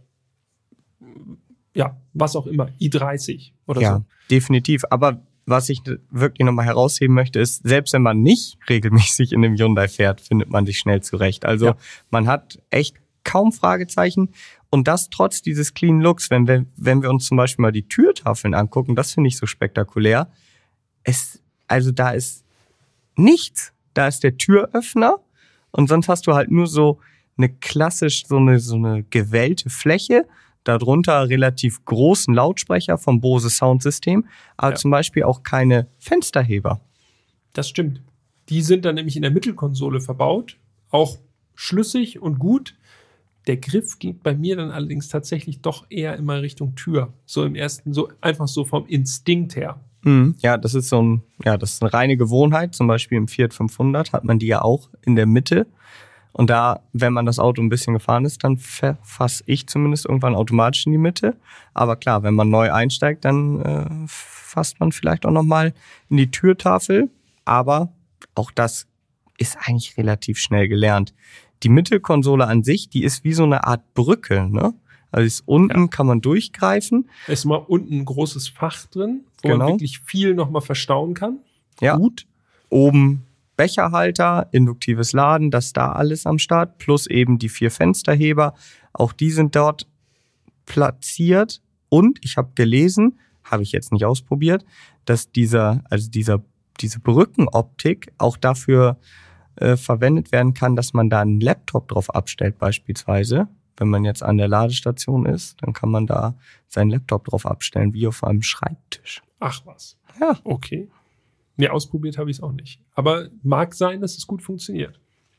B: ja, was auch immer, i dreißig oder
A: ja,
B: so.
A: Definitiv. Aber was ich wirklich nochmal herausheben möchte, ist, selbst wenn man nicht regelmäßig in einem Hyundai fährt, findet man sich schnell zurecht. Also ja. Man hat echt kaum Fragezeichen und das trotz dieses clean Looks. Wenn wir, wenn wir uns zum Beispiel mal die Türtafeln angucken, das finde ich so spektakulär. Es, also da ist nichts. Da ist der Türöffner und sonst hast du halt nur so eine klassisch, so eine, so eine gewellte Fläche. Darunter relativ großen Lautsprecher vom Bose Soundsystem, aber ja. Zum Beispiel auch keine Fensterheber.
B: Das stimmt. Die sind dann nämlich in der Mittelkonsole verbaut, auch schlüssig und gut. Der Griff geht bei mir dann allerdings tatsächlich doch eher immer Richtung Tür. So im ersten, so einfach so vom Instinkt her.
A: Mhm. Ja, das ist so ein, ja, das ist eine reine Gewohnheit. Zum Beispiel im Fiat fünfhundert hat man die ja auch in der Mitte. Und da, wenn man das Auto ein bisschen gefahren ist, dann fasse ich zumindest irgendwann automatisch in die Mitte. Aber klar, wenn man neu einsteigt, dann äh, fasst man vielleicht auch nochmal in die Türtafel. Aber auch das ist eigentlich relativ schnell gelernt. Die Mittelkonsole an sich, die ist wie so eine Art Brücke, ne? Also ist unten, ja. Kann man durchgreifen.
B: Da ist mal unten ein großes Fach drin, wo
A: genau.
B: man wirklich viel nochmal verstauen kann.
A: Ja. Gut. Oben Becherhalter, induktives Laden, das ist da alles am Start, plus eben die vier Fensterheber. Auch die sind dort platziert. Und ich habe gelesen, habe ich jetzt nicht ausprobiert, dass dieser, also dieser, diese Brückenoptik auch dafür äh, verwendet werden kann, dass man da einen Laptop drauf abstellt beispielsweise. Wenn man jetzt an der Ladestation ist, dann kann man da seinen Laptop drauf abstellen, wie auf einem Schreibtisch.
B: Ach was.
A: Ja.
B: Okay. Nee, ausprobiert habe ich es auch nicht. Aber mag sein, dass es gut funktioniert.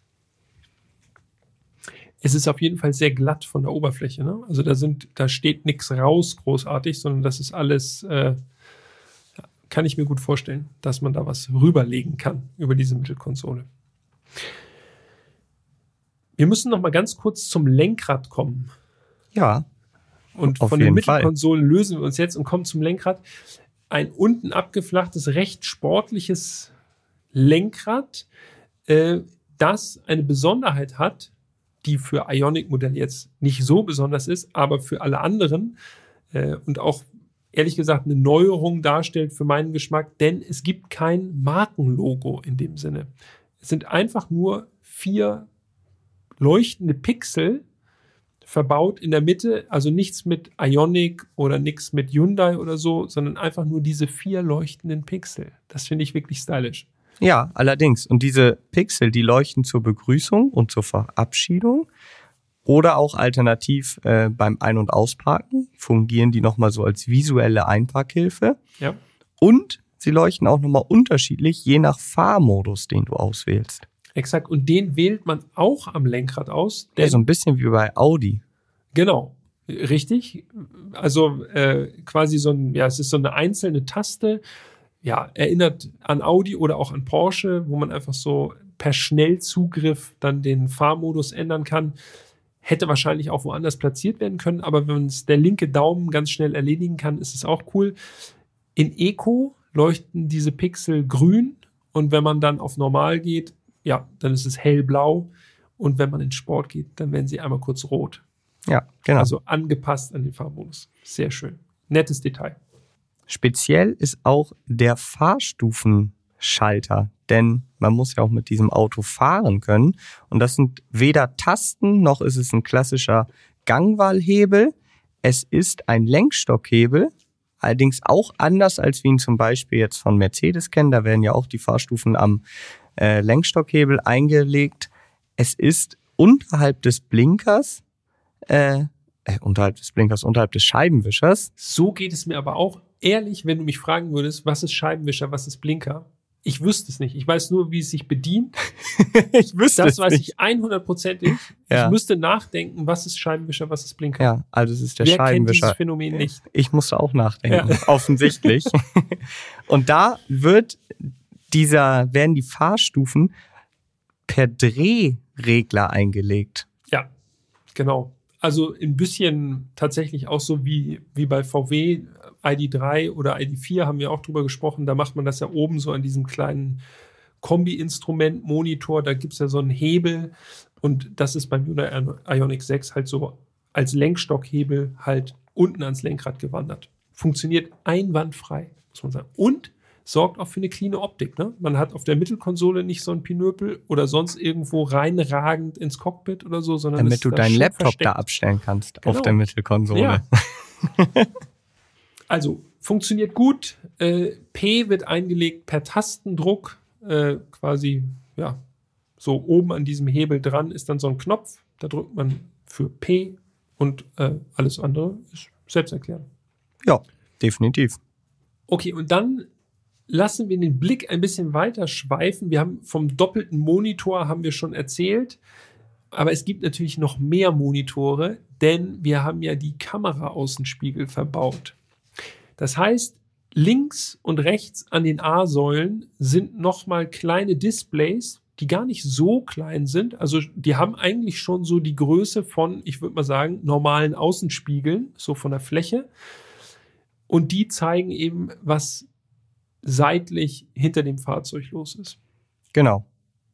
B: Es ist auf jeden Fall sehr glatt von der Oberfläche, ne? Also da sind, da steht nichts raus großartig, sondern das ist alles, äh, kann ich mir gut vorstellen, dass man da was rüberlegen kann über diese Mittelkonsole. Wir müssen noch mal ganz kurz zum Lenkrad kommen.
A: Ja.
B: Und von den Mittelkonsolen lösen wir uns jetzt und kommen zum Lenkrad. Ein unten abgeflachtes, recht sportliches Lenkrad, äh, das eine Besonderheit hat, die für Ioniq-Modelle jetzt nicht so besonders ist, aber für alle anderen äh, und auch ehrlich gesagt eine Neuerung darstellt für meinen Geschmack, denn es gibt kein Markenlogo in dem Sinne. Es sind einfach nur vier leuchtende Pixel verbaut in der Mitte, also nichts mit Ioniq oder nichts mit Hyundai oder so, sondern einfach nur diese vier leuchtenden Pixel. Das finde ich wirklich stylisch.
A: Ja, allerdings. Und diese Pixel, die leuchten zur Begrüßung und zur Verabschiedung oder auch alternativ äh, beim Ein- und Ausparken fungieren die nochmal so als visuelle Einparkhilfe.
B: Ja.
A: Und sie leuchten auch nochmal unterschiedlich, je nach Fahrmodus, den du auswählst.
B: Exakt. Und den wählt man auch am Lenkrad aus.
A: Ja, so ein bisschen wie bei Audi.
B: Genau. Richtig. Also äh, quasi so ein, ja, es ist so eine einzelne Taste. Ja, erinnert an Audi oder auch an Porsche, wo man einfach so per Schnellzugriff dann den Fahrmodus ändern kann. Hätte wahrscheinlich auch woanders platziert werden können, aber wenn es der linke Daumen ganz schnell erledigen kann, ist es auch cool. In Eco leuchten diese Pixel grün und wenn man dann auf Normal geht, ja, dann ist es hellblau und wenn man in Sport geht, dann werden sie einmal kurz rot.
A: Ja, genau.
B: Also angepasst an den Fahrmodus. Sehr schön. Nettes Detail.
A: Speziell ist auch der Fahrstufenschalter, denn man muss ja auch mit diesem Auto fahren können. Und das sind weder Tasten, noch ist es ein klassischer Gangwahlhebel. Es ist ein Lenkstockhebel, allerdings auch anders, als wir ihn zum Beispiel jetzt von Mercedes kennen. Da werden ja auch die Fahrstufen am äh, Lenkstockhebel eingelegt. Es ist unterhalb des Blinkers, äh, äh, unterhalb des Blinkers, unterhalb des Scheibenwischers.
B: So geht es mir aber auch. Ehrlich, wenn du mich fragen würdest, was ist Scheibenwischer, was ist Blinker? Ich wüsste es nicht. Ich weiß nur, wie es sich bedient.
A: Ich wüsste
B: Das
A: es
B: weiß
A: nicht.
B: ich hundertprozentig.
A: Ja.
B: Ich müsste nachdenken, was ist Scheibenwischer, was ist Blinker.
A: Ja, also es ist der
B: Wer kennt dieses
A: Scheibenwischer.
B: Phänomen nicht?
A: Ich musste auch nachdenken,
B: Ja.
A: offensichtlich. Und da wird dieser, werden die Fahrstufen per Drehregler eingelegt.
B: Ja, genau. Also ein bisschen tatsächlich auch so wie, wie bei V W, I D drei oder I D vier haben wir auch drüber gesprochen. Da macht man das ja oben so an diesem kleinen Kombi-Instrument, Monitor. Da gibt es ja so einen Hebel. Und das ist beim Hyundai Ioniq sechs halt so als Lenkstockhebel halt unten ans Lenkrad gewandert. Funktioniert einwandfrei, muss man sagen. Und sorgt auch für eine cleane Optik. Ne? Man hat auf der Mittelkonsole nicht so ein Pinöpel oder sonst irgendwo reinragend ins Cockpit oder so, sondern
A: Damit
B: es
A: du
B: ist da
A: deinen
B: schön
A: Laptop
B: versteckt.
A: da abstellen kannst
B: Genau.
A: auf der Mittelkonsole.
B: Ja. Also, funktioniert gut. Äh, P wird eingelegt per Tastendruck. Äh, quasi, ja, so oben an diesem Hebel dran ist dann so ein Knopf. Da drückt man für P und äh, alles andere ist selbsterklärend.
A: Ja, definitiv.
B: Okay, und dann lassen wir den Blick ein bisschen weiter schweifen. Wir haben vom doppelten Monitor haben wir schon erzählt, aber es gibt natürlich noch mehr Monitore, denn wir haben ja die Kameraaußenspiegel verbaut. Das heißt, links und rechts an den A-Säulen sind nochmal kleine Displays, die gar nicht so klein sind. Also die haben eigentlich schon so die Größe von, ich würde mal sagen, normalen Außenspiegeln, so von der Fläche. Und die zeigen eben, was seitlich hinter dem Fahrzeug los ist.
A: Genau.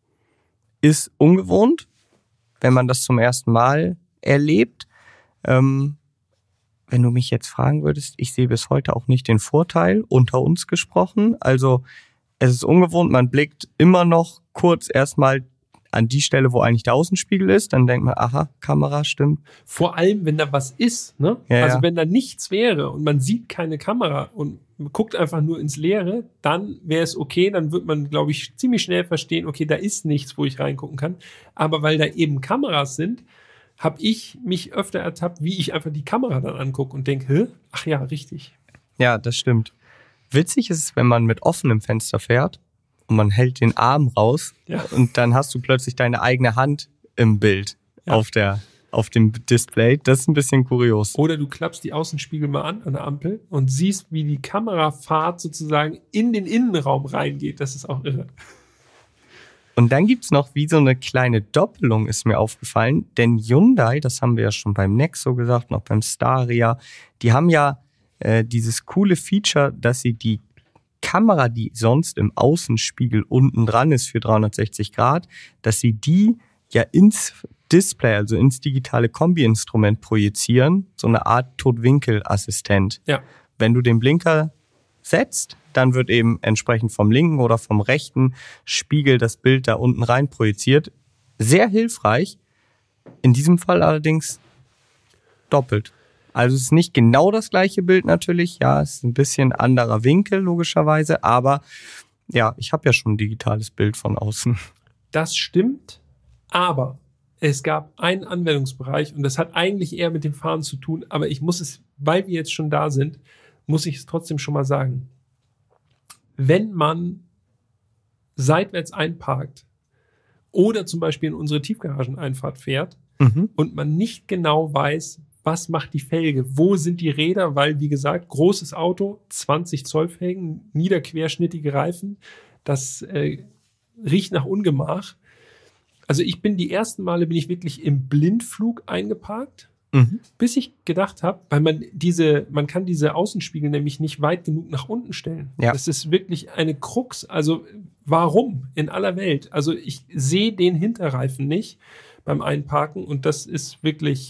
A: Ist ungewohnt, wenn man das zum ersten Mal erlebt. Ähm, wenn du mich jetzt fragen würdest, ich sehe bis heute auch nicht den Vorteil, unter uns gesprochen. Also es ist ungewohnt, man blickt immer noch kurz erstmal an die Stelle, wo eigentlich der Außenspiegel ist. Dann denkt man, aha, Kamera, stimmt.
B: Vor allem, wenn da was ist. Ne?
A: Ja,
B: also
A: ja.
B: wenn da nichts wäre und man sieht keine Kamera und man guckt einfach nur ins Leere, dann wäre es okay. Dann wird man, glaube ich, ziemlich schnell verstehen, okay, da ist nichts, wo ich reingucken kann. Aber weil da eben Kameras sind, habe ich mich öfter ertappt, wie ich einfach die Kamera dann angucke und denke, hä? Ach ja, richtig.
A: Ja, das stimmt. Witzig ist es, wenn man mit offenem Fenster fährt und man hält den Arm raus
B: Ja.
A: und dann hast du plötzlich deine eigene Hand im Bild
B: Ja.
A: auf der, auf dem Display. Das ist ein bisschen kurios.
B: Oder du klappst die Außenspiegel mal an an der Ampel und siehst, wie die Kamerafahrt sozusagen in den Innenraum reingeht. Das ist auch irre.
A: Und dann gibt's noch wie so eine kleine Doppelung, ist mir aufgefallen. Denn Hyundai, das haben wir ja schon beim Nexo gesagt, noch beim Staria, die haben ja äh, dieses coole Feature, dass sie die Kamera, die sonst im Außenspiegel unten dran ist für dreihundertsechzig Grad, dass sie die ja ins Display, also ins digitale Kombi-Instrument projizieren, so eine Art Totwinkelassistent.
B: Ja.
A: Wenn du den Blinker setzt, dann wird eben entsprechend vom linken oder vom rechten Spiegel das Bild da unten rein projiziert. Sehr hilfreich. In diesem Fall allerdings doppelt. Also es ist nicht genau das gleiche Bild natürlich. Ja, es ist ein bisschen anderer Winkel logischerweise. Aber ja, ich habe ja schon ein digitales Bild von außen.
B: Das stimmt, aber es gab einen Anwendungsbereich und das hat eigentlich eher mit dem Fahren zu tun, aber ich muss es, weil wir jetzt schon da sind, muss ich es trotzdem schon mal sagen. Wenn man seitwärts einparkt oder zum Beispiel in unsere Tiefgarageneinfahrt fährt
A: Mhm.
B: und man nicht genau weiß, was macht die Felge, wo sind die Räder, weil, wie gesagt, großes Auto, zwanzig Zoll Felgen, niederquerschnittige Reifen, das äh, riecht nach Ungemach. Also ich bin die ersten Male bin ich wirklich im Blindflug eingeparkt,
A: Mhm.
B: bis ich gedacht habe, weil man diese, man kann diese Außenspiegel nämlich nicht weit genug nach unten stellen.
A: Ja.
B: Das ist wirklich eine Krux. Also warum in aller Welt? Also ich sehe den Hinterreifen nicht beim Einparken und das ist wirklich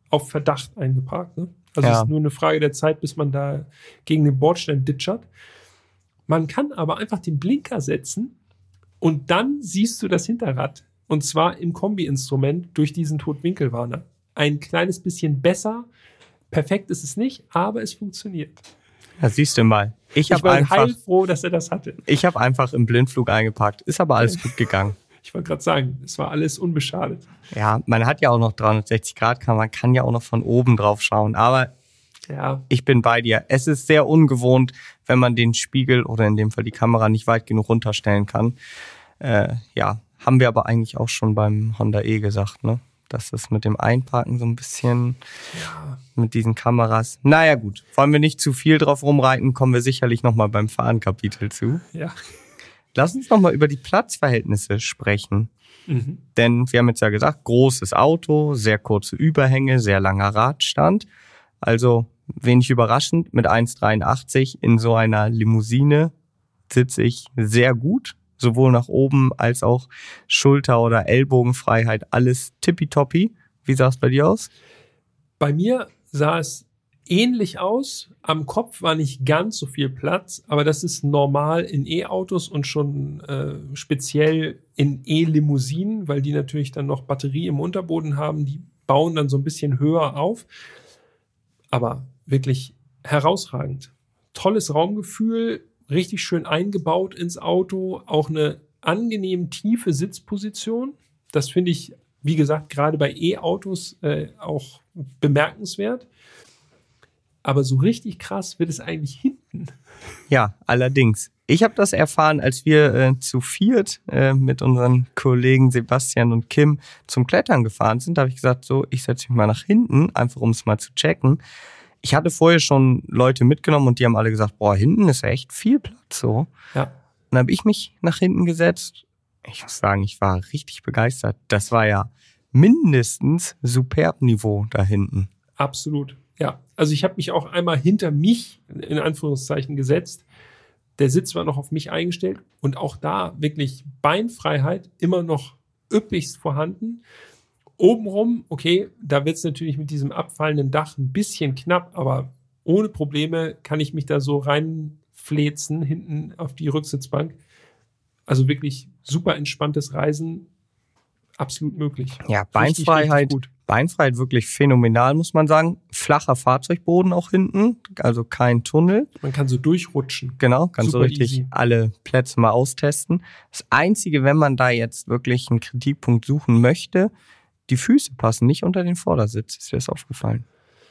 B: auf Verdacht eingeparkt. Ne? Also
A: Ja.
B: es ist nur eine Frage der Zeit, bis man da gegen den Bordstein ditschert. Man kann aber einfach den Blinker setzen und dann siehst du das Hinterrad. Und zwar im Kombi-Instrument durch diesen Totwinkelwarner. Ein kleines bisschen besser. Perfekt ist es nicht, aber es funktioniert.
A: Ja, siehst du mal. Ich,
B: Ich
A: habe
B: war
A: einfach,
B: heilfroh, dass er das hatte.
A: ich habe einfach im Blindflug eingeparkt. Ist aber alles gut gegangen.
B: Ich wollte gerade sagen, es war alles unbeschadet.
A: Ja, man hat ja auch noch dreihundertsechzig Grad Kamera, man kann ja auch noch von oben drauf schauen. Aber
B: Ja,
A: ich bin bei dir. Es ist sehr ungewohnt, wenn man den Spiegel oder in dem Fall die Kamera nicht weit genug runterstellen kann. Äh, ja, haben wir aber eigentlich auch schon beim Honda E gesagt, ne? Dass das mit dem Einparken so ein bisschen mit diesen Kameras. Naja, gut. Wollen wir nicht zu viel drauf rumreiten, kommen wir sicherlich nochmal beim Fahren-Kapitel zu.
B: ja.
A: Lass uns nochmal über die Platzverhältnisse sprechen.
B: Mhm.
A: Denn wir haben jetzt ja gesagt, großes Auto, sehr kurze Überhänge, sehr langer Radstand. Also wenig überraschend, mit eins Komma dreiundachtzig in so einer Limousine sitze ich sehr gut. Sowohl nach oben als auch Schulter- oder Ellbogenfreiheit, alles tippitoppi. Wie sah es bei dir aus?
B: Bei mir sah es ähnlich aus. Am Kopf war nicht ganz so viel Platz, aber das ist normal in E-Autos und schon äh, speziell in E-Limousinen, weil die natürlich dann noch Batterie im Unterboden haben. Die bauen dann so ein bisschen höher auf. Aber wirklich herausragend. Tolles Raumgefühl, richtig schön eingebaut ins Auto, auch eine angenehm tiefe Sitzposition. Das finde ich, wie gesagt, gerade bei E-Autos äh, auch bemerkenswert. Aber so richtig krass wird es eigentlich hinten.
A: Ja, allerdings. Ich habe das erfahren, als wir äh, zu viert äh, mit unseren Kollegen Sebastian und Kim zum Klettern gefahren sind. Da habe ich gesagt, so, ich setze mich mal nach hinten, einfach um es mal zu checken. Ich hatte vorher schon Leute mitgenommen und die haben alle gesagt, boah, hinten ist ja echt viel Platz so.
B: Ja.
A: Dann habe ich mich nach hinten gesetzt. Ich muss sagen, ich war richtig begeistert. Das war ja mindestens Superb-Niveau da hinten.
B: Absolut, ja. Also ich habe mich auch einmal hinter mich, in Anführungszeichen, gesetzt. Der Sitz war noch auf mich eingestellt und auch da wirklich Beinfreiheit immer noch üppigst vorhanden. Obenrum, okay, da wird es natürlich mit diesem abfallenden Dach ein bisschen knapp, aber ohne Probleme kann ich mich da so reinfläzen hinten auf die Rücksitzbank. Also wirklich super entspanntes Reisen, absolut möglich.
A: Ja,
B: Richtig,
A: Beinfreiheit,
B: richtig gut.
A: Beinfreiheit wirklich phänomenal, muss man sagen. Flacher Fahrzeugboden auch hinten, also kein Tunnel.
B: Man kann so durchrutschen.
A: Genau, kannst du
B: Super
A: richtig
B: easy.
A: alle Plätze mal austesten. Das Einzige, wenn man da jetzt wirklich einen Kritikpunkt suchen möchte, die Füße passen nicht unter den Vordersitz. Ist dir das aufgefallen?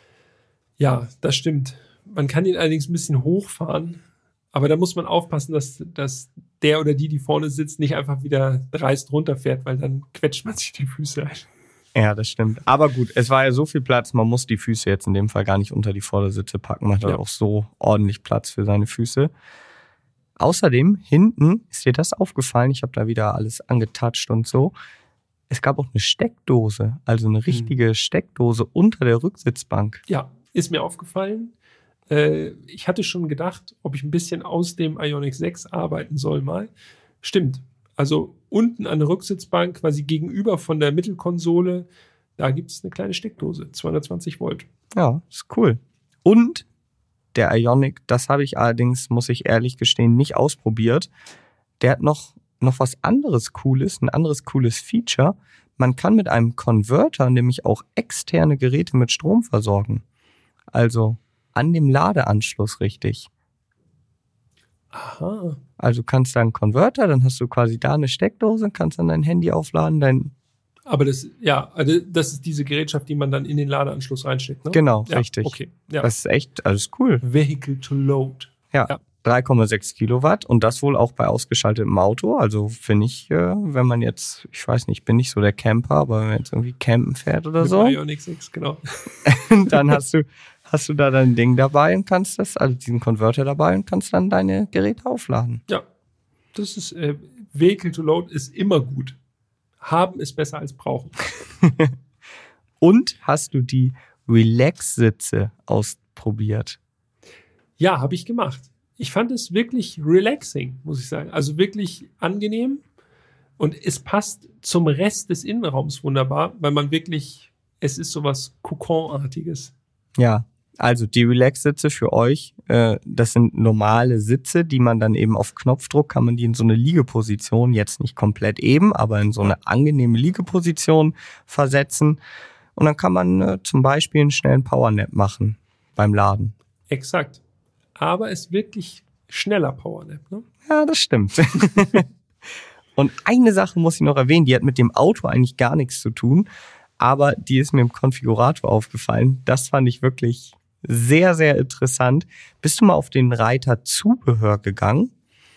B: Ja, das stimmt. Man kann ihn allerdings ein bisschen hochfahren, aber da muss man aufpassen, dass, dass der oder die, die vorne sitzt, nicht einfach wieder dreist runterfährt, weil dann quetscht man sich die Füße ein.
A: Ja, das stimmt. Aber gut, es war ja so viel Platz, man muss die Füße jetzt in dem Fall gar nicht unter die Vordersitze packen. Man hat
B: Ja.
A: auch so ordentlich Platz für seine Füße. Außerdem, hinten ist dir das aufgefallen, ich habe da wieder alles angetatscht und so. Es gab auch eine Steckdose, also eine richtige Steckdose unter der Rücksitzbank.
B: Ja, ist mir aufgefallen. Äh, ich hatte schon gedacht, ob ich ein bisschen aus dem Ioniq sechs arbeiten soll mal. Stimmt. Also unten an der Rücksitzbank, quasi gegenüber von der Mittelkonsole, da gibt es eine kleine Steckdose, zweihundertzwanzig Volt.
A: Ja, ist cool. Und der Ioniq, das habe ich allerdings, muss ich ehrlich gestehen, nicht ausprobiert. Der hat noch, noch was anderes Cooles, ein anderes cooles Feature. Man kann mit einem Converter nämlich auch externe Geräte mit Strom versorgen. Also an dem Ladeanschluss richtig.
B: Aha.
A: Also kannst du einen Converter, dann hast du quasi da eine Steckdose, kannst dann dein Handy aufladen, dein
B: Aber das, ja, also das ist diese Gerätschaft, die man dann in den Ladeanschluss reinsteckt, ne?
A: Genau,
B: Ja,
A: richtig.
B: Okay. Ja.
A: Das ist echt, also ist cool.
B: Vehicle to Load.
A: Ja,
B: Ja.
A: drei Komma sechs Kilowatt und das wohl auch bei ausgeschaltetem Auto. Also finde ich, äh, wenn man jetzt, ich weiß nicht, ich bin nicht so der Camper, aber wenn man jetzt irgendwie campen fährt oder
B: Mit
A: so,
B: Ioniq sechs, genau.
A: dann hast du, hast du da dein Ding dabei und kannst das, also diesen Converter dabei und kannst dann deine Geräte aufladen.
B: Ja, das ist, äh, Vehicle to Load ist immer gut. Haben ist besser als brauchen.
A: Und hast du die Relax-Sitze ausprobiert?
B: Ja, habe ich gemacht. Ich fand es wirklich relaxing, muss ich sagen. Also wirklich angenehm. Und es passt zum Rest des Innenraums wunderbar, weil man wirklich es ist sowas Kokon-artiges.
A: Ja, also die Relax-Sitze für euch, äh, das sind normale Sitze, die man dann eben auf Knopfdruck, kann man die in so eine Liegeposition, jetzt nicht komplett eben, aber in so eine angenehme Liegeposition versetzen. Und dann kann man äh, zum Beispiel einen schnellen Powernap machen beim Laden.
B: Exakt. Aber es ist wirklich schneller Powernap, ne?
A: Ja, das stimmt. Und eine Sache muss ich noch erwähnen, die hat mit dem Auto eigentlich gar nichts zu tun, aber die ist mir im Konfigurator aufgefallen. Das fand ich wirklich sehr, sehr interessant. Bist du mal auf den Reiter Zubehör gegangen?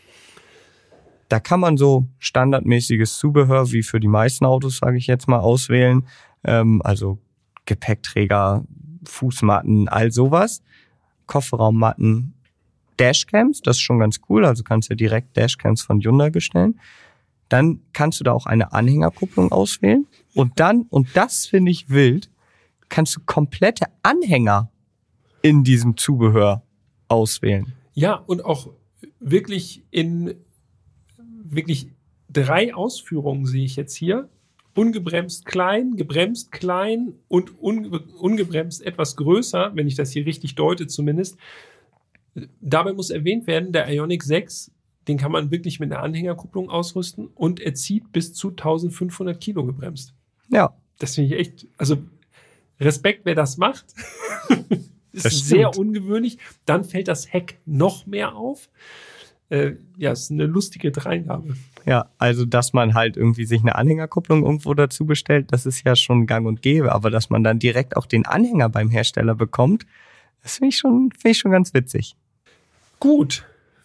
A: Da kann man so standardmäßiges Zubehör, wie für die meisten Autos, sage ich jetzt mal, auswählen. Ähm, also Gepäckträger, Fußmatten, all sowas. Kofferraummatten, Dashcams, das ist schon ganz cool. Also kannst du direkt Dashcams von Hyundai bestellen. Dann kannst du da auch eine Anhängerkupplung auswählen. Und dann, und das finde ich wild, kannst du komplette Anhänger in diesem Zubehör auswählen.
B: Ja, und auch wirklich in wirklich drei Ausführungen sehe ich jetzt hier. Ungebremst klein, gebremst klein und unge- ungebremst etwas größer, wenn ich das hier richtig deute zumindest. Dabei muss erwähnt werden, der Ioniq sechs, den kann man wirklich mit einer Anhängerkupplung ausrüsten und er zieht bis zu eintausendfünfhundert Kilo gebremst.
A: Ja.
B: Das finde ich echt, also Respekt, wer das macht. Ist
A: Das
B: sehr
A: stimmt.
B: ungewöhnlich. Dann fällt das Heck noch mehr auf. Äh, ja, es ist eine lustige Dreingabe.
A: Ja, also dass man halt irgendwie sich eine Anhängerkupplung irgendwo dazu bestellt, das ist ja schon gang und gäbe. Aber dass man dann direkt auch den Anhänger beim Hersteller bekommt, das finde ich schon, finde ich schon ganz witzig.
B: Gut.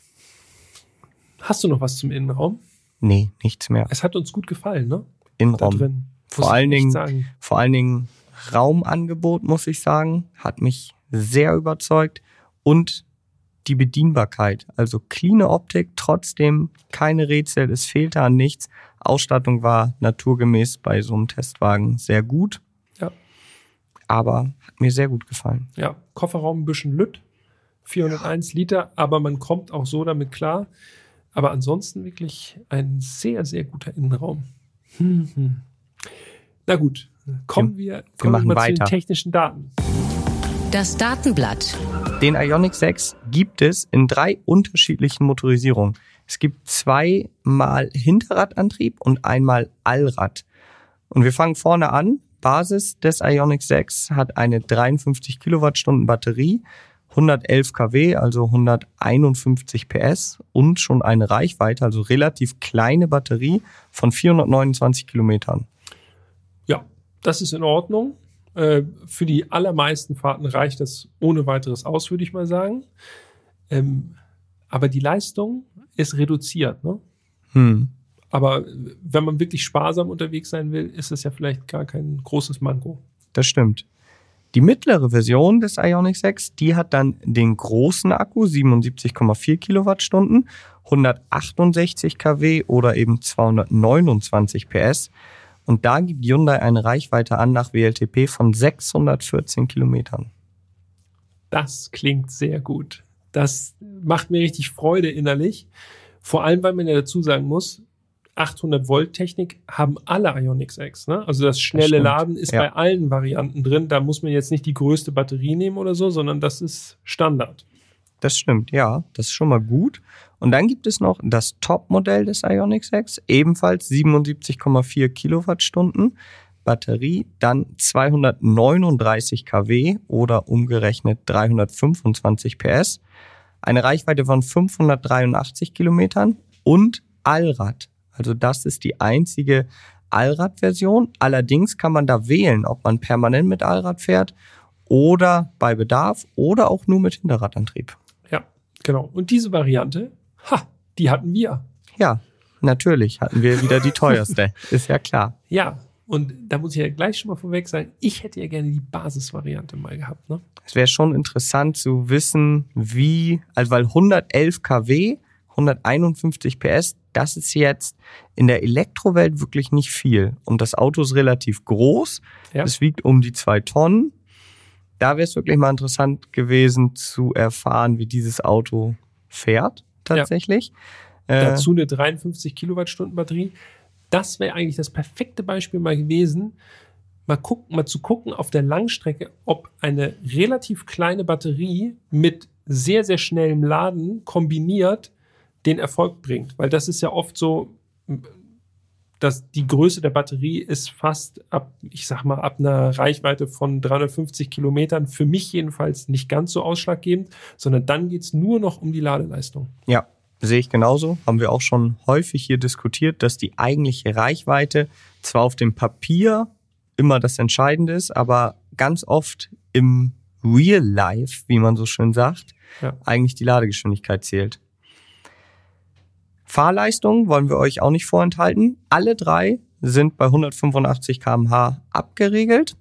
B: Hast du noch was zum Innenraum?
A: Nee, nichts mehr.
B: Es hat uns gut gefallen, ne? Da
A: Innenraum.
B: drin.
A: Vor
B: Muss ich
A: allen
B: echt
A: Dingen,
B: sagen.
A: vor allen Dingen Raumangebot, muss ich sagen, hat mich sehr überzeugt. Und die Bedienbarkeit, also cleane Optik, trotzdem keine Rätsel, es fehlte an nichts. Ausstattung war naturgemäß bei so einem Testwagen sehr gut.
B: Ja.
A: Aber hat mir sehr gut gefallen.
B: Ja, Kofferraum ein bisschen lütt. vierhunderteins Liter, aber man kommt auch so damit klar. Aber ansonsten wirklich ein sehr, sehr guter Innenraum. Hm, hm. Na gut, kommen wir, kommen
A: machen
B: wir mal zu
A: weiter.
B: den technischen Daten.
C: Das Datenblatt.
A: Den Ioniq sechs gibt es in drei unterschiedlichen Motorisierungen. Es gibt zweimal Hinterradantrieb und einmal Allrad. Und wir fangen vorne an. Basis des Ioniq sechs hat eine dreiundfünfzig Kilowattstunden Batterie, hundertelf Kilowatt, also hunderteinundfünfzig P S und schon eine Reichweite, also relativ kleine Batterie von vierhundertneunundzwanzig Kilometern.
B: Ja, das ist in Ordnung. Äh, für die allermeisten Fahrten reicht das ohne weiteres aus, würde ich mal sagen. Ähm, aber die Leistung ist reduziert, ne?
A: Hm.
B: Aber wenn man wirklich sparsam unterwegs sein will, ist es ja vielleicht gar kein großes Manko.
A: Das stimmt. Die mittlere Version des Ioniq sechs, die hat dann den großen Akku, siebenundsiebzig Komma vier Kilowattstunden, hundertachtundsechzig Kilowatt oder eben zweihundertneunundzwanzig P S. Und da gibt Hyundai eine Reichweite an nach W L T P von sechshundertvierzehn Kilometern.
B: Das klingt sehr gut. Das macht mir richtig Freude innerlich. Vor allem, weil man ja dazu sagen muss, achthundert Volt Technik haben alle Ioniq sechs. Ne? Also das schnelle
A: stimmt.
B: Laden ist
A: Ja.
B: bei allen Varianten drin. Da muss man jetzt nicht die größte Batterie nehmen oder so, sondern das ist Standard.
A: Das stimmt, ja, das ist schon mal gut. Und dann gibt es noch das Top-Modell des Ioniq sechs, ebenfalls siebenundsiebzig Komma vier Kilowattstunden, Batterie, dann zweihundertneununddreißig Kilowatt oder umgerechnet dreihundertfünfundzwanzig P S, eine Reichweite von fünfhundertdreiundachtzig Kilometern und Allrad. Also das ist die einzige Allrad-Version. Allerdings kann man da wählen, ob man permanent mit Allrad fährt oder bei Bedarf oder auch nur mit Hinterradantrieb.
B: Ja, genau. Und diese Variante, ha, die hatten wir.
A: Ja, natürlich hatten wir wieder die teuerste, ist ja klar.
B: Ja, und da muss ich ja gleich schon mal vorweg sagen, ich hätte ja gerne die Basisvariante mal gehabt. Ne?
A: Es wäre schon interessant zu wissen, wie, also weil hundertelf Kilowatt, hunderteinundfünfzig P S, das ist jetzt in der Elektrowelt wirklich nicht viel. Und das Auto ist relativ groß,
B: Ja.
A: es wiegt um die zwei Tonnen. Da wäre es wirklich mal interessant gewesen zu erfahren, wie dieses Auto fährt tatsächlich. Äh,
B: Dazu eine dreiundfünfzig Kilowattstunden Batterie. Das wäre eigentlich das perfekte Beispiel mal gewesen, mal gucken, mal zu gucken auf der Langstrecke, ob eine relativ kleine Batterie mit sehr, sehr schnellem Laden kombiniert den Erfolg bringt. Weil das ist ja oft so, dass die Größe der Batterie ist fast ab, ich sag mal, ab einer Reichweite von dreihundertfünfzig Kilometern, für mich jedenfalls nicht ganz so ausschlaggebend, sondern dann geht es nur noch um die Ladeleistung.
A: Ja, sehe ich genauso. Haben wir auch schon häufig hier diskutiert, dass die eigentliche Reichweite zwar auf dem Papier immer das Entscheidende ist, aber ganz oft im Real Life, wie man so schön sagt, ja. eigentlich die Ladegeschwindigkeit zählt. Fahrleistung wollen wir euch auch nicht vorenthalten. Alle drei sind bei hundertfünfundachtzig Kilometer pro Stunde abgeregelt.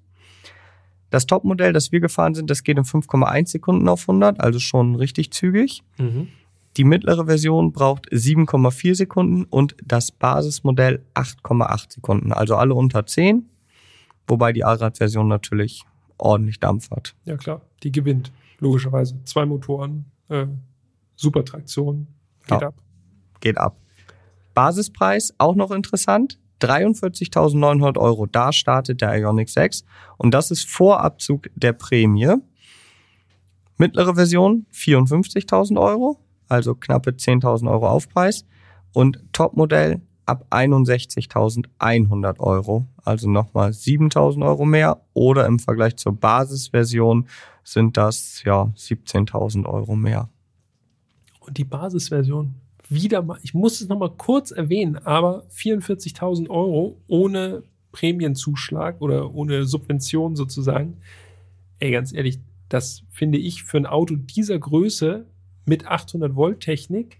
A: Das Topmodell, das wir gefahren sind, das geht in fünf Komma eins Sekunden auf hundert, also schon richtig zügig. Mhm. Die mittlere Version braucht sieben Komma vier Sekunden und das Basismodell acht Komma acht Sekunden, also alle unter zehn. Wobei die Allrad-Version natürlich ordentlich Dampf hat.
B: Ja klar, die gewinnt, logischerweise. Zwei Motoren, äh, super Traktion, geht ja, ab.
A: Geht ab. Basispreis, auch noch interessant, dreiundvierzigtausendneunhundert Euro. Da startet der Ioniq sechs und das ist vor Abzug der Prämie. Mittlere Version vierundfünfzigtausend Euro, also knappe zehntausend Euro Aufpreis. Und Topmodell ab einundsechzigtausendeinhundert Euro, also nochmal siebentausend Euro mehr. Oder im Vergleich zur Basisversion sind das ja siebzehntausend Euro mehr.
B: Und die Basisversion, wieder mal, ich muss es nochmal kurz erwähnen, aber vierundvierzigtausend Euro ohne Prämienzuschlag oder ohne Subvention sozusagen. Ey, ganz ehrlich, das finde ich für ein Auto dieser Größe mit achthundert Volt Technik,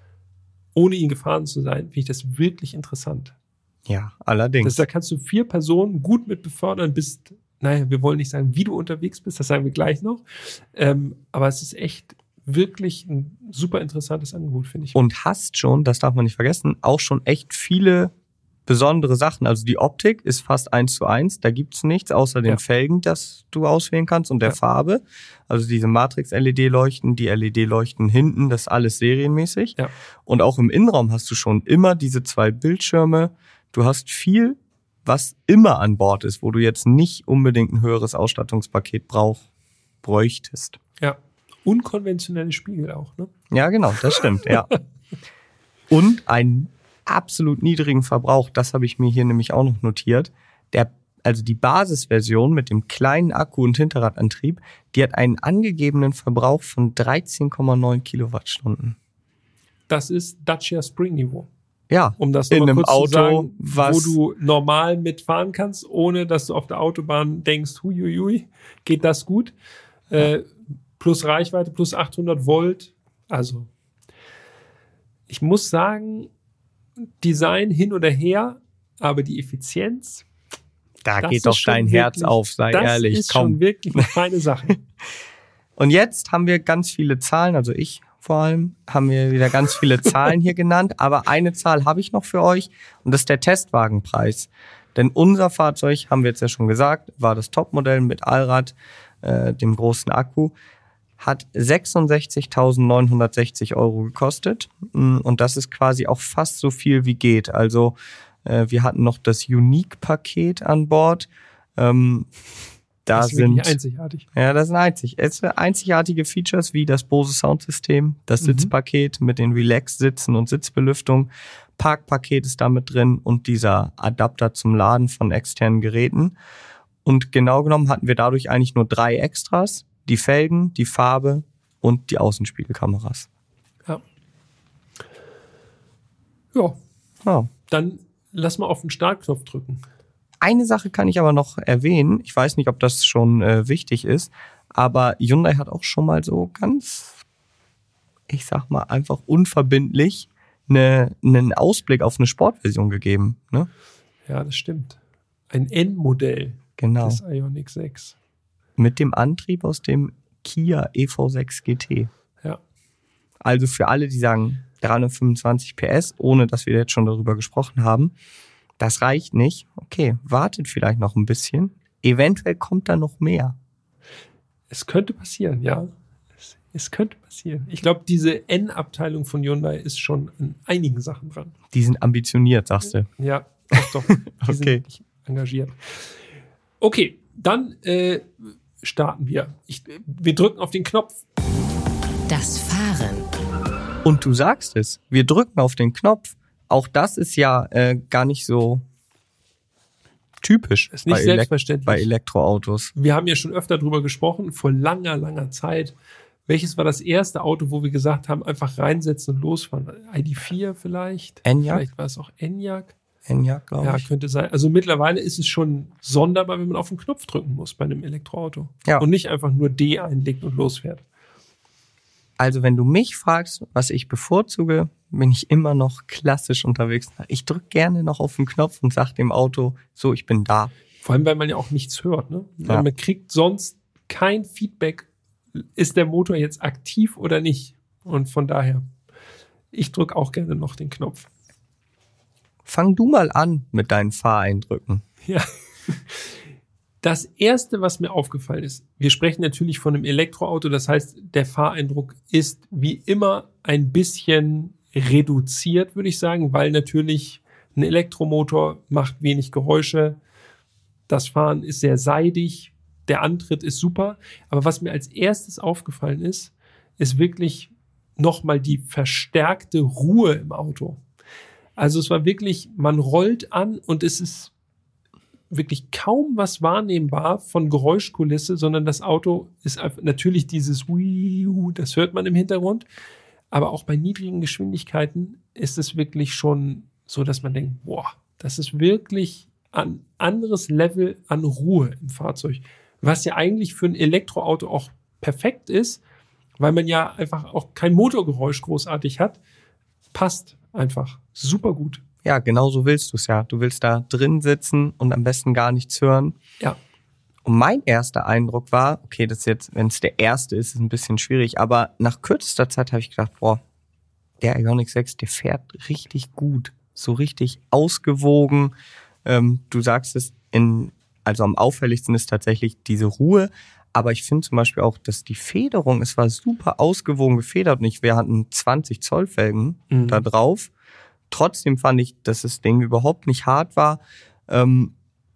B: ohne ihn gefahren zu sein, finde ich das wirklich interessant.
A: Ja, allerdings.
B: Das, da kannst du vier Personen gut mit befördern, bist, naja, wir wollen nicht sagen, wie du unterwegs bist, das sagen wir gleich noch. Ähm, aber es ist echt wirklich ein super interessantes Angebot, finde ich.
A: Und hast schon, das darf man nicht vergessen, auch schon echt viele besondere Sachen. Also die Optik ist fast eins zu eins, da gibt's nichts außer den ja. Felgen, das du auswählen kannst und der ja. Farbe. Also diese Matrix-L E D-Leuchten, die L E D-Leuchten hinten, das ist alles serienmäßig. Ja. Und auch im Innenraum hast du schon immer diese zwei Bildschirme. Du hast viel, was immer an Bord ist, wo du jetzt nicht unbedingt ein höheres Ausstattungspaket brauch, bräuchtest.
B: Ja, unkonventionelle Spiegel auch, ne?
A: Ja, genau, das stimmt, ja. Und ein absolut niedrigen Verbrauch, das habe ich mir hier nämlich auch noch notiert. Der, also die Basisversion mit dem kleinen Akku und Hinterradantrieb, die hat einen angegebenen Verbrauch von dreizehn Komma neun Kilowattstunden.
B: Das ist Dacia Spring-Niveau.
A: Ja,
B: um das
A: in einem
B: kurz
A: Auto,
B: zu sagen,
A: was
B: wo du normal mitfahren kannst, ohne dass du auf der Autobahn denkst, huiuiui, geht das gut? Äh, plus Reichweite, plus achthundert Volt. Also, ich muss sagen, Design hin oder her, aber die Effizienz,
A: da geht doch dein Herz auf, sei ehrlich.
B: Das ist
A: komm.
B: schon wirklich eine feine Sache.
A: Und jetzt haben wir ganz viele Zahlen, also ich vor allem, haben wir wieder ganz viele Zahlen hier genannt, aber eine Zahl habe ich noch für euch und das ist der Testwagenpreis. Denn unser Fahrzeug, haben wir jetzt ja schon gesagt, war das Topmodell mit Allrad, äh, dem großen Akku, hat sechsundsechzigtausendneunhundertsechzig Euro gekostet und das ist quasi auch fast so viel wie geht. Also äh, wir hatten noch das Unique-Paket an Bord. Ähm, da
B: das ist
A: sind
B: wirklich einzigartig.
A: Ja, das sind einzig. Es sind einzigartige Features wie das Bose Soundsystem, das mhm. Sitzpaket mit den Relax-Sitzen und Sitzbelüftung. Parkpaket ist damit drin und dieser Adapter zum Laden von externen Geräten. Und genau genommen hatten wir dadurch eigentlich nur drei Extras. Die Felgen, die Farbe und die Außenspiegelkameras.
B: Ja. Ja.
A: ja.
B: Dann lass mal auf den Startknopf drücken.
A: Eine Sache kann ich aber noch erwähnen. Ich weiß nicht, ob das schon äh, wichtig ist, aber Hyundai hat auch schon mal so ganz, ich sag mal, einfach unverbindlich eine, einen Ausblick auf eine Sportversion gegeben. Ne?
B: Ja, das stimmt. Ein N-Modell
A: genau.
B: des Ioniq sechs.
A: Mit dem Antrieb aus dem Kia E V sechs G T.
B: Ja.
A: Also für alle, die sagen dreihundertfünfundzwanzig P S, ohne dass wir jetzt schon darüber gesprochen haben, das reicht nicht. Okay, wartet vielleicht noch ein bisschen. Eventuell kommt da noch mehr.
B: Es könnte passieren, ja. Es, es könnte passieren. Ich glaube, diese N-Abteilung von Hyundai ist schon an einigen Sachen dran.
A: Die sind ambitioniert, sagst du?
B: Ja, doch, doch. Die
A: okay.
B: sind engagiert. Okay, dann äh, starten wir. Ich, wir drücken auf den Knopf.
C: Das Fahren.
A: Und du sagst es, wir drücken auf den Knopf. Auch das ist ja äh, gar nicht so typisch
B: ist nicht
A: bei,
B: selbstverständlich.
A: Elek- bei Elektroautos.
B: Wir haben ja schon öfter drüber gesprochen, vor langer, langer Zeit. Welches war das erste Auto, wo wir gesagt haben, einfach reinsetzen und losfahren? I D vier vielleicht?
A: Enyaq?
B: Vielleicht war es auch Enyaq.
A: Enyaq, glaube
B: Ja,
A: ich.
B: könnte sein. Also mittlerweile ist es schon sonderbar, wenn man auf den Knopf drücken muss bei einem Elektroauto.
A: Ja.
B: Und nicht einfach nur D einlegt und losfährt.
A: Also wenn du mich fragst, was ich bevorzuge, bin ich immer noch klassisch unterwegs. Ich drücke gerne noch auf den Knopf und sage dem Auto, so, ich bin da.
B: Vor allem, weil man ja auch nichts hört. Ne?
A: Ja.
B: Man kriegt sonst kein Feedback, ist der Motor jetzt aktiv oder nicht. Und von daher, ich drücke auch gerne noch den Knopf.
A: Fang du mal an mit deinen Fahreindrücken.
B: Ja. Das Erste, was mir aufgefallen ist, wir sprechen natürlich von einem Elektroauto, das heißt, der Fahreindruck ist wie immer ein bisschen reduziert, würde ich sagen, weil natürlich ein Elektromotor macht wenig Geräusche, das Fahren ist sehr seidig, der Antritt ist super, aber was mir als erstes aufgefallen ist, ist wirklich nochmal die verstärkte Ruhe im Auto. Also es war wirklich, man rollt an und es ist wirklich kaum was wahrnehmbar von Geräuschkulisse, sondern das Auto ist einfach, natürlich dieses Wiiu, das hört man im Hintergrund, aber auch bei niedrigen Geschwindigkeiten ist es wirklich schon so, dass man denkt, boah, das ist wirklich ein anderes Level an Ruhe im Fahrzeug, was ja eigentlich für ein Elektroauto auch perfekt ist, weil man ja einfach auch kein Motorgeräusch großartig hat, passt einfach super gut.
A: Ja, genau so willst du es ja. Du willst da drin sitzen und am besten gar nichts hören.
B: Ja.
A: Und mein erster Eindruck war, okay, das ist jetzt, wenn es der erste ist, ist ein bisschen schwierig, aber nach kürzester Zeit habe ich gedacht, boah, der Ioniq sechs, der fährt richtig gut, so richtig ausgewogen. Ähm, du sagst es, in, also am auffälligsten ist tatsächlich diese Ruhe, aber ich finde zum Beispiel auch, dass die Federung, es war super ausgewogen gefedert und ich, wir hatten zwanzig Zoll Felgen
B: Mhm.
A: da drauf. Trotzdem fand ich, dass das Ding überhaupt nicht hart war. Ähm,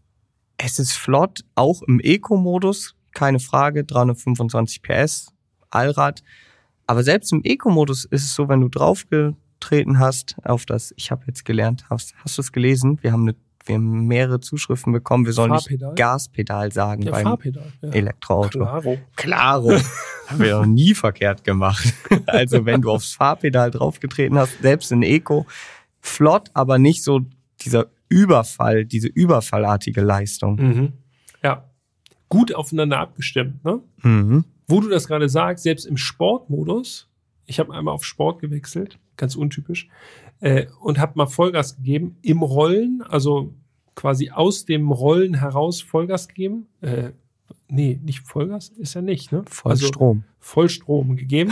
A: es ist flott, auch im Eco-Modus, keine Frage, dreihundertfünfundzwanzig P S, Allrad. Aber selbst im Eco-Modus ist es so, wenn du draufgetreten hast auf das, ich habe jetzt gelernt, hast, hast du es gelesen? Wir haben, eine, wir haben mehrere Zuschriften bekommen, wir sollen
B: Fahrpedal?
A: nicht Gaspedal sagen
B: Ja,
A: beim
B: Fahrpedal. Ja.
A: Elektroauto.
B: Claro.
A: Klaro. Haben wir noch nie verkehrt gemacht. Also wenn du aufs Fahrpedal draufgetreten hast, selbst in Eco, flott, aber nicht so dieser Überfall, diese überfallartige Leistung.
B: Mhm. Ja. Gut aufeinander abgestimmt, ne?
A: Mhm.
B: Wo du das gerade sagst, selbst im Sportmodus, ich habe einmal auf Sport gewechselt, ganz untypisch, äh, und habe mal Vollgas gegeben, im Rollen, also quasi aus dem Rollen heraus Vollgas gegeben. Äh, nee, nicht Vollgas, ist ja nicht, ne?
A: Vollstrom.
B: Also Vollstrom gegeben.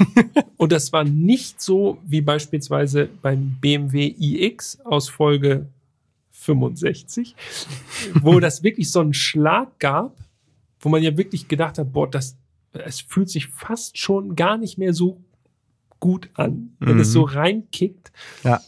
B: Und das war nicht so wie beispielsweise beim B M W iX aus Folge fünfundsechzig, wo das wirklich so einen Schlag gab, wo man ja wirklich gedacht hat, boah, das, es fühlt sich fast schon gar nicht mehr so gut an, wenn
A: Mhm.
B: es so reinkickt.
A: Ja.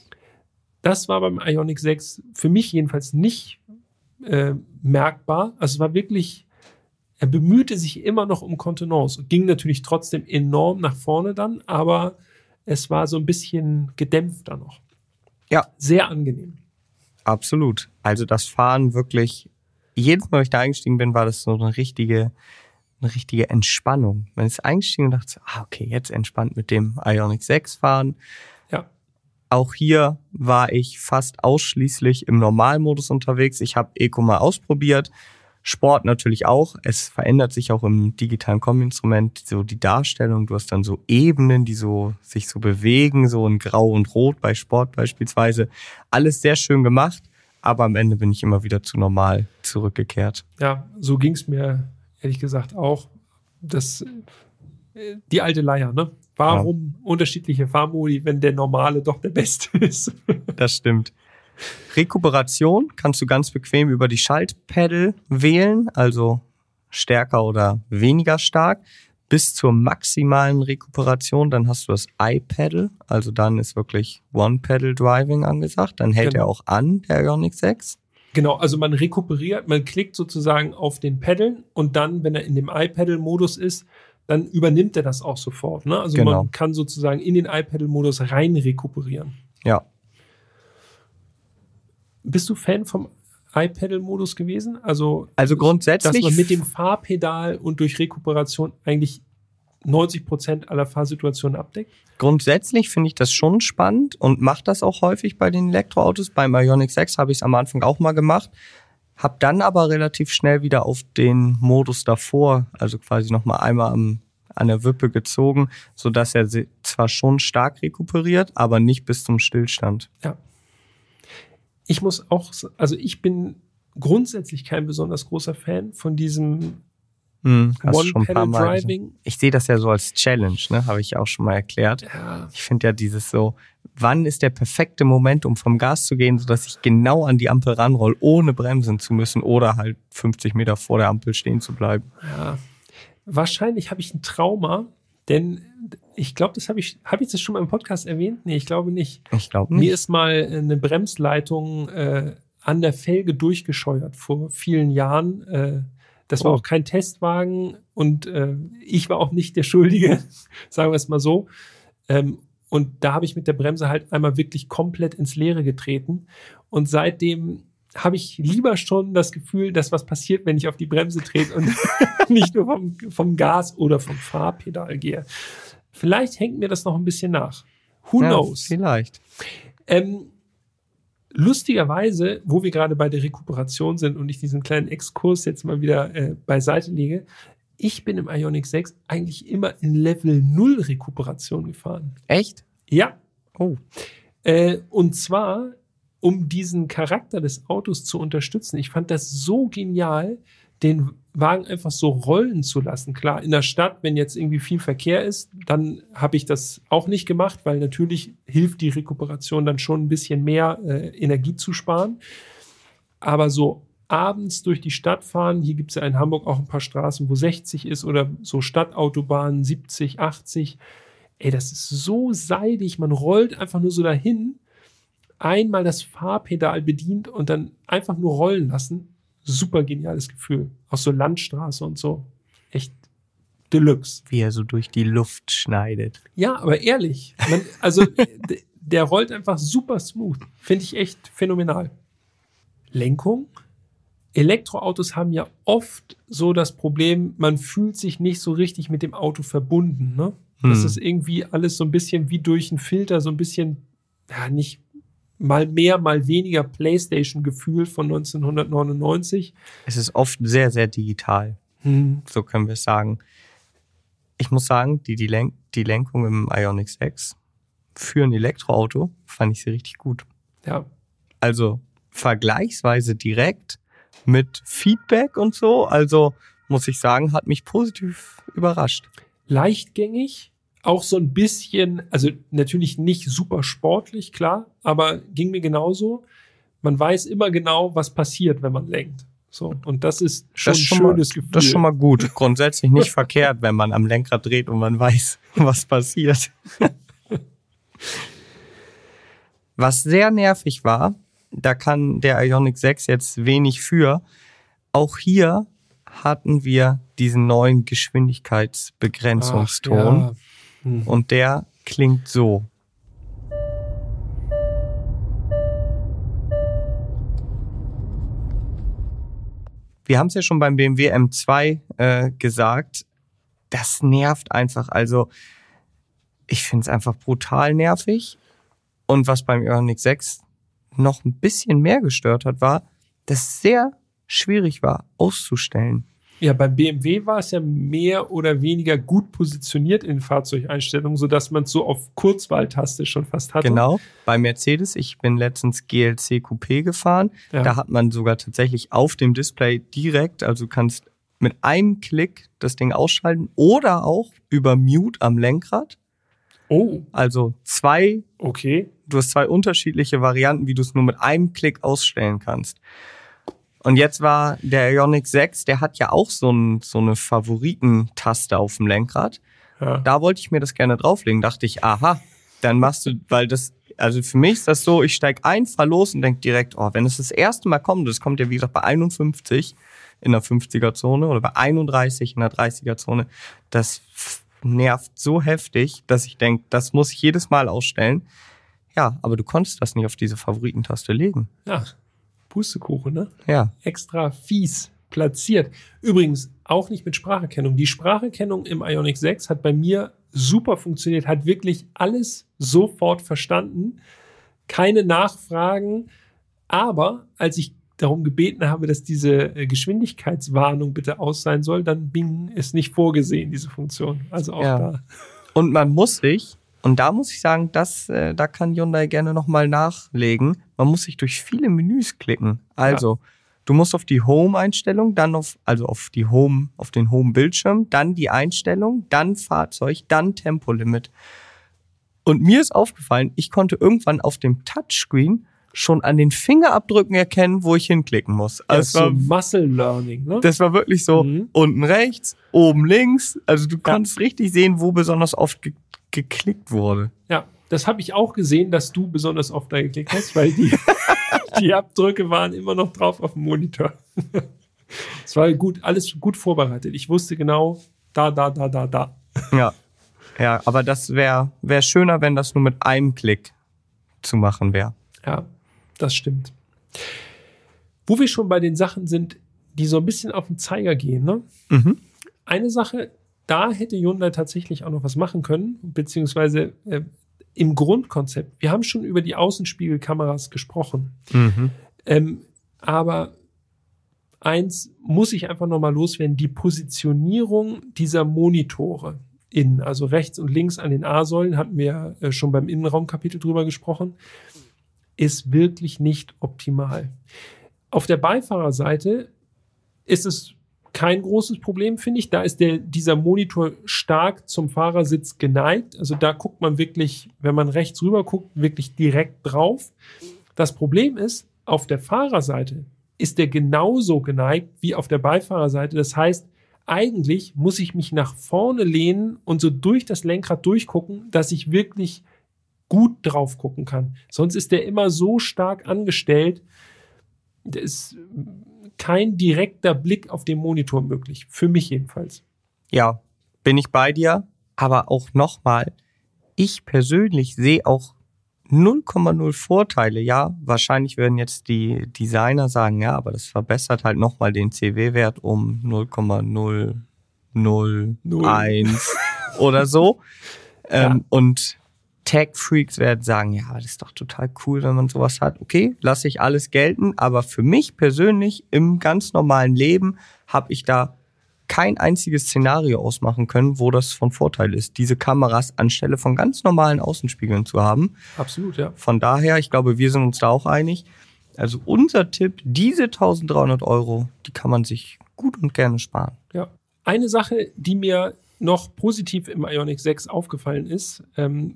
B: Das war beim Ioniq sechs für mich jedenfalls nicht äh, merkbar. Also es war wirklich, er bemühte sich immer noch um Kontenance und ging natürlich trotzdem enorm nach vorne dann, aber es war so ein bisschen gedämpfter noch.
A: Ja.
B: Sehr angenehm.
A: Absolut. Also das Fahren wirklich, jedes Mal, wenn ich da eingestiegen bin, war das so eine richtige, eine richtige Entspannung. Man ist eingestiegen und dachte, ah, okay, jetzt entspannt mit dem Ioniq sechs fahren.
B: Ja.
A: Auch hier war ich fast ausschließlich im Normalmodus unterwegs. Ich habe Eco mal ausprobiert. Sport natürlich auch. Es verändert sich auch im digitalen Kombi-Instrument so die Darstellung. Du hast dann so Ebenen, die so sich so bewegen, so in Grau und Rot bei Sport beispielsweise. Alles sehr schön gemacht, aber am Ende bin ich immer wieder zu normal zurückgekehrt.
B: Ja, so ging es mir ehrlich gesagt auch. Das, äh, die alte Leier, ne? Warum ja. unterschiedliche Fahrmodi, wenn der normale doch der beste ist?
A: Das stimmt. Rekuperation kannst du ganz bequem über die Schaltpedal wählen, also stärker oder weniger stark, bis zur maximalen Rekuperation. Dann hast du das I-Pedal, also dann ist wirklich One-Pedal-Driving angesagt. Dann hält
B: genau.
A: er auch an, der Ioniq sechs.
B: Genau, also man rekuperiert, man klickt sozusagen auf den Pedal und dann, wenn er in dem iPedal-Modus ist, dann übernimmt er das auch sofort. Ne? Also
A: Genau.
B: man kann sozusagen in den iPedal-Modus rein rekuperieren.
A: Ja.
B: Bist du Fan vom iPedal-Modus gewesen? Also,
A: Also grundsätzlich,
B: dass man mit dem Fahrpedal und durch Rekuperation eigentlich neunzig Prozent aller Fahrsituationen abdeckt?
A: Grundsätzlich finde ich das schon spannend und mache das auch häufig bei den Elektroautos. Beim Ioniq sechs habe ich es am Anfang auch mal gemacht, habe dann aber relativ schnell wieder auf den Modus davor, also quasi nochmal einmal am, an der Wippe gezogen, sodass er zwar schon stark rekuperiert, aber nicht bis zum Stillstand.
B: Ja. Ich muss auch, also ich bin grundsätzlich kein besonders großer Fan von diesem
A: Hm, hast du schon ein paar Mal
B: One-Pedal-Driving.
A: gesagt. Ich sehe das ja so als Challenge, ne? Habe ich auch schon mal erklärt.
B: Ja.
A: Ich finde ja dieses so, wann ist der perfekte Moment, um vom Gas zu gehen, sodass ich genau an die Ampel ranroll, ohne bremsen zu müssen oder halt fünfzig Meter vor der Ampel stehen zu bleiben.
B: Ja. Wahrscheinlich habe ich ein Trauma, denn ich glaube, das habe ich, habe ich das schon mal im Podcast erwähnt? Nee, ich glaube nicht.
A: Ich glaube nicht.
B: Mir ist mal eine Bremsleitung äh, an der Felge durchgescheuert vor vielen Jahren. Äh, das war
A: Oh.
B: auch kein Testwagen und äh, ich war auch nicht der Schuldige, sagen wir es mal so. Ähm, und da habe ich mit der Bremse halt einmal wirklich komplett ins Leere getreten. Und seitdem habe ich lieber schon das Gefühl, dass was passiert, wenn ich auf die Bremse trete und nicht nur vom, vom Gas oder vom Fahrpedal gehe. Vielleicht hängt mir das noch ein bisschen nach. Who
A: Ja,
B: knows?
A: vielleicht.
B: Ähm, lustigerweise, wo wir gerade bei der Rekuperation sind und ich diesen kleinen Exkurs jetzt mal wieder äh, beiseite lege, ich bin im Ioniq sechs eigentlich immer in Level null Rekuperation gefahren.
A: Echt?
B: Ja.
A: Oh.
B: Äh, und zwar, um diesen Charakter des Autos zu unterstützen. Ich fand das so genial, den Wagen einfach so rollen zu lassen. Klar, in der Stadt, wenn jetzt irgendwie viel Verkehr ist, dann habe ich das auch nicht gemacht, weil natürlich hilft die Rekuperation dann schon ein bisschen mehr äh, Energie zu sparen. Aber so abends durch die Stadt fahren, hier gibt es ja in Hamburg auch ein paar Straßen, wo sechzig ist oder so Stadtautobahnen siebzig, achtzig. Ey, das ist so seidig, man rollt einfach nur so dahin, einmal das Fahrpedal bedient und dann einfach nur rollen lassen. Super geniales Gefühl. Auch so Landstraße und so. Echt Deluxe.
A: Wie er so durch die Luft schneidet.
B: Ja, aber ehrlich. Man, also, d- der rollt einfach super smooth. Finde ich echt phänomenal. Lenkung. Elektroautos haben ja oft so das Problem, man fühlt sich nicht so richtig mit dem Auto verbunden. Ne? Das
A: Hm.
B: ist irgendwie alles so ein bisschen wie durch einen Filter, so ein bisschen, ja, nicht mal mehr, mal weniger PlayStation-Gefühl von neunzehnhundertneunundneunzig.
A: Es ist oft sehr, sehr digital.
B: Hm.
A: So können wir es sagen. Ich muss sagen, die, die, Lenk- die Lenkung im Ioniq sechs für ein Elektroauto fand ich sie richtig gut.
B: Ja,
A: Also vergleichsweise direkt mit Feedback und so. Also muss ich sagen, hat mich positiv überrascht.
B: leichtgängig, auch so ein bisschen, also natürlich nicht super sportlich, klar, aber ging mir genauso. Man weiß immer genau, was passiert, wenn man lenkt. So, und das ist schon
A: Das
B: ein
A: ist schon mal,
B: schönes Gefühl.
A: das ist schon mal gut. Grundsätzlich nicht verkehrt, wenn man am Lenkrad dreht und man weiß, was passiert. Was sehr nervig war, da kann der Ioniq sechs jetzt wenig für. Auch hier hatten wir diesen neuen Geschwindigkeitsbegrenzungston.
B: Ach, ja. Hm.
A: Und der klingt so. Wir haben es ja schon beim B M W M zwei äh, gesagt, das nervt einfach. Also ich finde es einfach brutal nervig. Und was beim Ioniq sechs noch ein bisschen mehr gestört hat, war, dass es sehr schwierig war auszustellen.
B: Ja, beim B M W war es ja mehr oder weniger gut positioniert in Fahrzeugeinstellungen, sodass man es so auf Kurzwahltaste schon fast hatte.
A: Genau, bei Mercedes, ich bin letztens G L C Coupé gefahren,
B: Ja.
A: da hat man sogar tatsächlich auf dem Display direkt, also du kannst mit einem Klick das Ding ausschalten oder auch über Mute am Lenkrad.
B: Oh,
A: Also zwei,
B: okay.
A: du hast zwei unterschiedliche Varianten, wie du es nur mit einem Klick ausstellen kannst. Und jetzt war der Ioniq sechs, der hat ja auch so, ein, so eine Favoritentaste auf dem Lenkrad.
B: Ja.
A: Da wollte ich mir das gerne drauflegen. Dachte ich, aha, dann machst du, weil das Also für mich ist das so, ich steige ein, fahr los und denke direkt, oh, wenn es das erste Mal kommt, das kommt ja wie gesagt bei einundfünfzig in der fünfziger-Zone oder bei einunddreißig in der dreißiger-Zone, das nervt so heftig, dass ich denke, das muss ich jedes Mal ausstellen. Ja, aber du konntest das nicht auf diese Favoritentaste legen.
B: Ja, Pustekuchen, ne?
A: Ja.
B: Extra fies platziert. Übrigens auch nicht mit Spracherkennung. Die Spracherkennung im Ioniq sechs hat bei mir super funktioniert, hat wirklich alles sofort verstanden. Keine Nachfragen. Aber als ich darum gebeten habe, dass diese Geschwindigkeitswarnung bitte aus sein soll, dann Bing ist nicht vorgesehen, diese Funktion. Also auch
A: ja.
B: da.
A: Und man muss sich, und da muss ich sagen, das, äh, da kann Hyundai gerne nochmal nachlegen, man muss sich durch viele Menüs klicken. Also, ja. du musst auf die Home-Einstellung, dann auf, also auf die Home, auf den Home-Bildschirm, dann die Einstellung, dann Fahrzeug, dann Tempolimit. Und mir ist aufgefallen, ich konnte irgendwann auf dem Touchscreen schon an den Fingerabdrücken erkennen, wo ich hinklicken muss. Also
B: ja, so Muscle Learning, ne?
A: Das war wirklich so, mhm. unten rechts, oben links. Also du
B: ja.
A: konntest richtig sehen, wo besonders oft ge- geklickt wurde.
B: Ja, das habe ich auch gesehen, dass du besonders oft da geklickt hast, weil die, die Abdrücke waren immer noch drauf auf dem Monitor. Es war gut, alles gut vorbereitet. Ich wusste genau, da, da, da, da, da.
A: Ja, ja, aber das wäre wär schöner, wenn das nur mit einem Klick zu machen wäre.
B: Ja, das stimmt. Wo wir schon bei den Sachen sind, die so ein bisschen auf den Zeiger gehen, ne?
A: Mhm.
B: Eine Sache, da hätte Hyundai tatsächlich auch noch was machen können, beziehungsweise äh, im Grundkonzept. Wir haben schon über die Außenspiegelkameras gesprochen.
A: Mhm.
B: Ähm, aber eins muss ich einfach nochmal loswerden, die Positionierung dieser Monitore innen, also rechts und links an den A-Säulen, hatten wir äh, schon beim Innenraumkapitel drüber gesprochen, ist wirklich nicht optimal. Auf der Beifahrerseite ist es kein großes Problem, finde ich. Da ist der, dieser Monitor stark zum Fahrersitz geneigt. Also da guckt man wirklich, wenn man rechts rüber guckt, wirklich direkt drauf. Das Problem ist, auf der Fahrerseite ist der genauso geneigt wie auf der Beifahrerseite. Das heißt, eigentlich muss ich mich nach vorne lehnen und so durch das Lenkrad durchgucken, dass ich wirklich gut drauf gucken kann. Sonst ist der immer so stark angestellt, da ist kein direkter Blick auf den Monitor möglich. Für mich jedenfalls.
A: Ja, bin ich bei dir. Aber auch nochmal, ich persönlich sehe auch null Komma null Vorteile. Ja, wahrscheinlich werden jetzt die Designer sagen, ja, aber das verbessert halt nochmal den C W-Wert um null Komma null null eins oder so.
B: Ja.
A: Ähm, und Tech-Freaks werden sagen, ja, das ist doch total cool, wenn man sowas hat. Okay, lasse ich alles gelten, aber für mich persönlich im ganz normalen Leben habe ich da kein einziges Szenario ausmachen können, wo das von Vorteil ist, diese Kameras anstelle von ganz normalen Außenspiegeln zu haben.
B: Absolut, ja.
A: Von daher, ich glaube, wir sind uns da auch einig. Also unser Tipp, diese eintausenddreihundert Euro, die kann man sich gut und gerne sparen.
B: Ja. Eine Sache, die mir noch positiv im Ioniq sechs aufgefallen ist, ähm,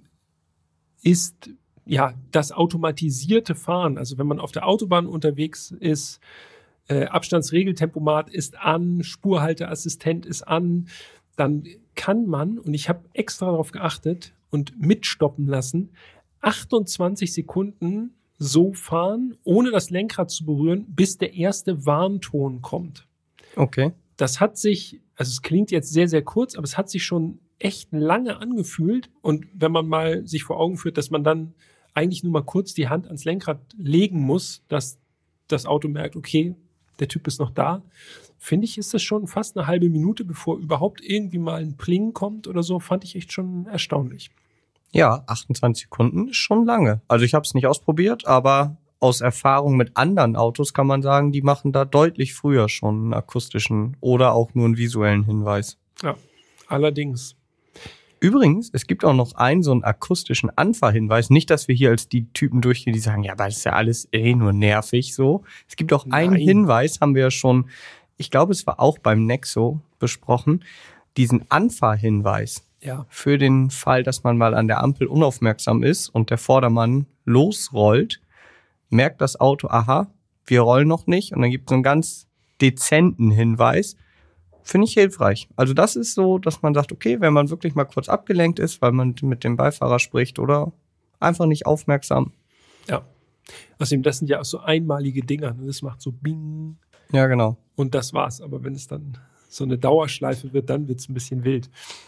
B: ist ja das automatisierte Fahren. Also wenn man auf der Autobahn unterwegs ist, äh, Abstandsregeltempomat ist an, Spurhalteassistent ist an, dann kann man, und ich habe extra darauf geachtet und mitstoppen lassen, achtundzwanzig Sekunden so fahren, ohne das Lenkrad zu berühren, bis der erste Warnton kommt.
A: Okay.
B: Das hat sich, also es klingt jetzt sehr, sehr kurz, aber es hat sich schon echt lange angefühlt. Und wenn man mal sich vor Augen führt, dass man dann eigentlich nur mal kurz die Hand ans Lenkrad legen muss, dass das Auto merkt, okay, der Typ ist noch da, finde ich, ist das schon fast eine halbe Minute, bevor überhaupt irgendwie mal ein Pling kommt oder so, fand ich echt schon erstaunlich.
A: Ja, achtundzwanzig Sekunden ist schon lange. Also ich habe es nicht ausprobiert, aber aus Erfahrung mit anderen Autos kann man sagen, die machen da deutlich früher schon einen akustischen oder auch nur einen visuellen Hinweis.
B: Ja, allerdings.
A: Übrigens, es gibt auch noch einen so einen akustischen Anfahrhinweis. Nicht, dass wir hier als die Typen durchgehen, die sagen, ja, aber das ist ja alles eh nur nervig so. Es gibt auch einen
B: Nein.
A: Hinweis, haben wir ja schon, ich glaube, es war auch beim Nexo besprochen, diesen Anfahrhinweis.
B: Ja.
A: Für den Fall, dass man mal an der Ampel unaufmerksam ist und der Vordermann losrollt, merkt das Auto, aha, wir rollen noch nicht. Und dann gibt es so einen ganz dezenten Hinweis. Finde ich hilfreich. Also das ist so, dass man sagt, okay, wenn man wirklich mal kurz abgelenkt ist, weil man mit dem Beifahrer spricht oder einfach nicht aufmerksam.
B: Ja. Außerdem, das sind ja auch so einmalige Dinger. Ne? Das macht so Bing.
A: Ja, genau.
B: Und das war's. Aber wenn es dann so eine Dauerschleife wird, dann wird es ein bisschen wild.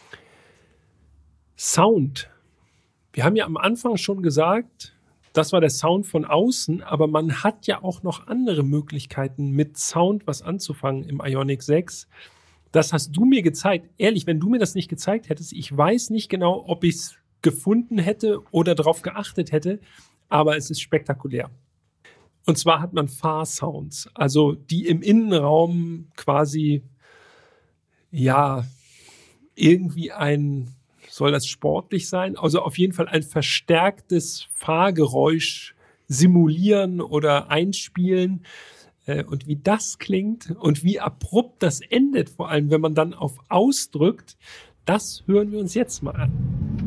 B: Sound. Wir haben ja am Anfang schon gesagt, das war der Sound von außen, aber man hat ja auch noch andere Möglichkeiten, mit Sound was anzufangen im Ioniq sechs. Das hast du mir gezeigt. Ehrlich, wenn du mir das nicht gezeigt hättest, ich weiß nicht genau, ob ich es gefunden hätte oder darauf geachtet hätte, aber es ist spektakulär. Und zwar hat man Fahrsounds, also die im Innenraum quasi, ja, irgendwie ein, soll das sportlich sein? Also auf jeden Fall ein verstärktes Fahrgeräusch simulieren oder einspielen. Und wie das klingt und wie abrupt das endet, vor allem wenn man dann auf ausdrückt, das hören wir uns jetzt mal an.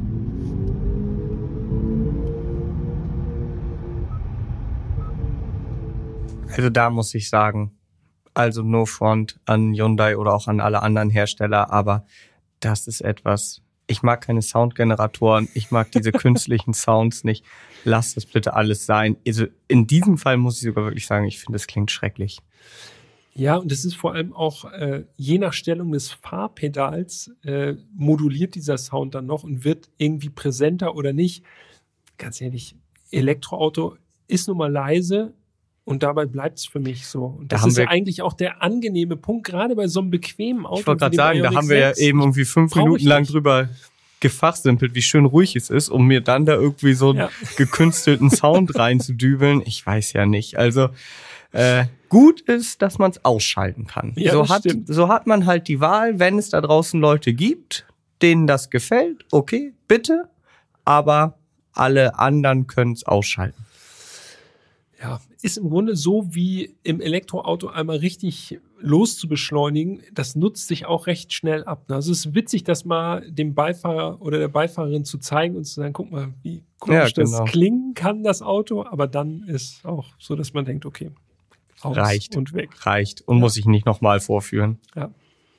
A: Also da muss ich sagen, also no front an Hyundai oder auch an alle anderen Hersteller, aber das ist etwas, ich mag keine Soundgeneratoren, ich mag diese künstlichen Sounds nicht, lasst das bitte alles sein. Also in diesem Fall muss ich sogar wirklich sagen, ich finde, es klingt schrecklich.
B: Ja, und es ist vor allem auch, äh, je nach Stellung des Fahrpedals, äh, moduliert dieser Sound dann noch und wird irgendwie präsenter oder nicht. Ganz ehrlich, Elektroauto ist nun mal leise, und dabei bleibt es für mich so. Und das
A: da
B: ist ja eigentlich auch der angenehme Punkt, gerade bei so einem bequemen Auto.
A: Ich wollte gerade sagen, da haben wir ja eben irgendwie fünf Minuten lang drüber gefachsimpelt, wie schön ruhig es ist, um mir dann da irgendwie so einen ja. gekünstelten Sound reinzudübeln. Ich weiß ja nicht. Also äh, gut ist, dass man es ausschalten kann.
B: Ja,
A: so, hat, so hat man halt die Wahl, wenn es da draußen Leute gibt, denen das gefällt, okay, bitte. Aber alle anderen können es ausschalten.
B: Ja, ist im Grunde so wie im Elektroauto einmal richtig loszubeschleunigen. Das nutzt sich auch recht schnell ab. Also es ist witzig, das mal dem Beifahrer oder der Beifahrerin zu zeigen und zu sagen, guck mal, wie komisch ja, genau. das klingen kann, das Auto. Aber dann ist auch so, dass man denkt, okay, aus
A: reicht
B: und weg.
A: Reicht und ja. muss ich nicht nochmal vorführen.
B: Ja.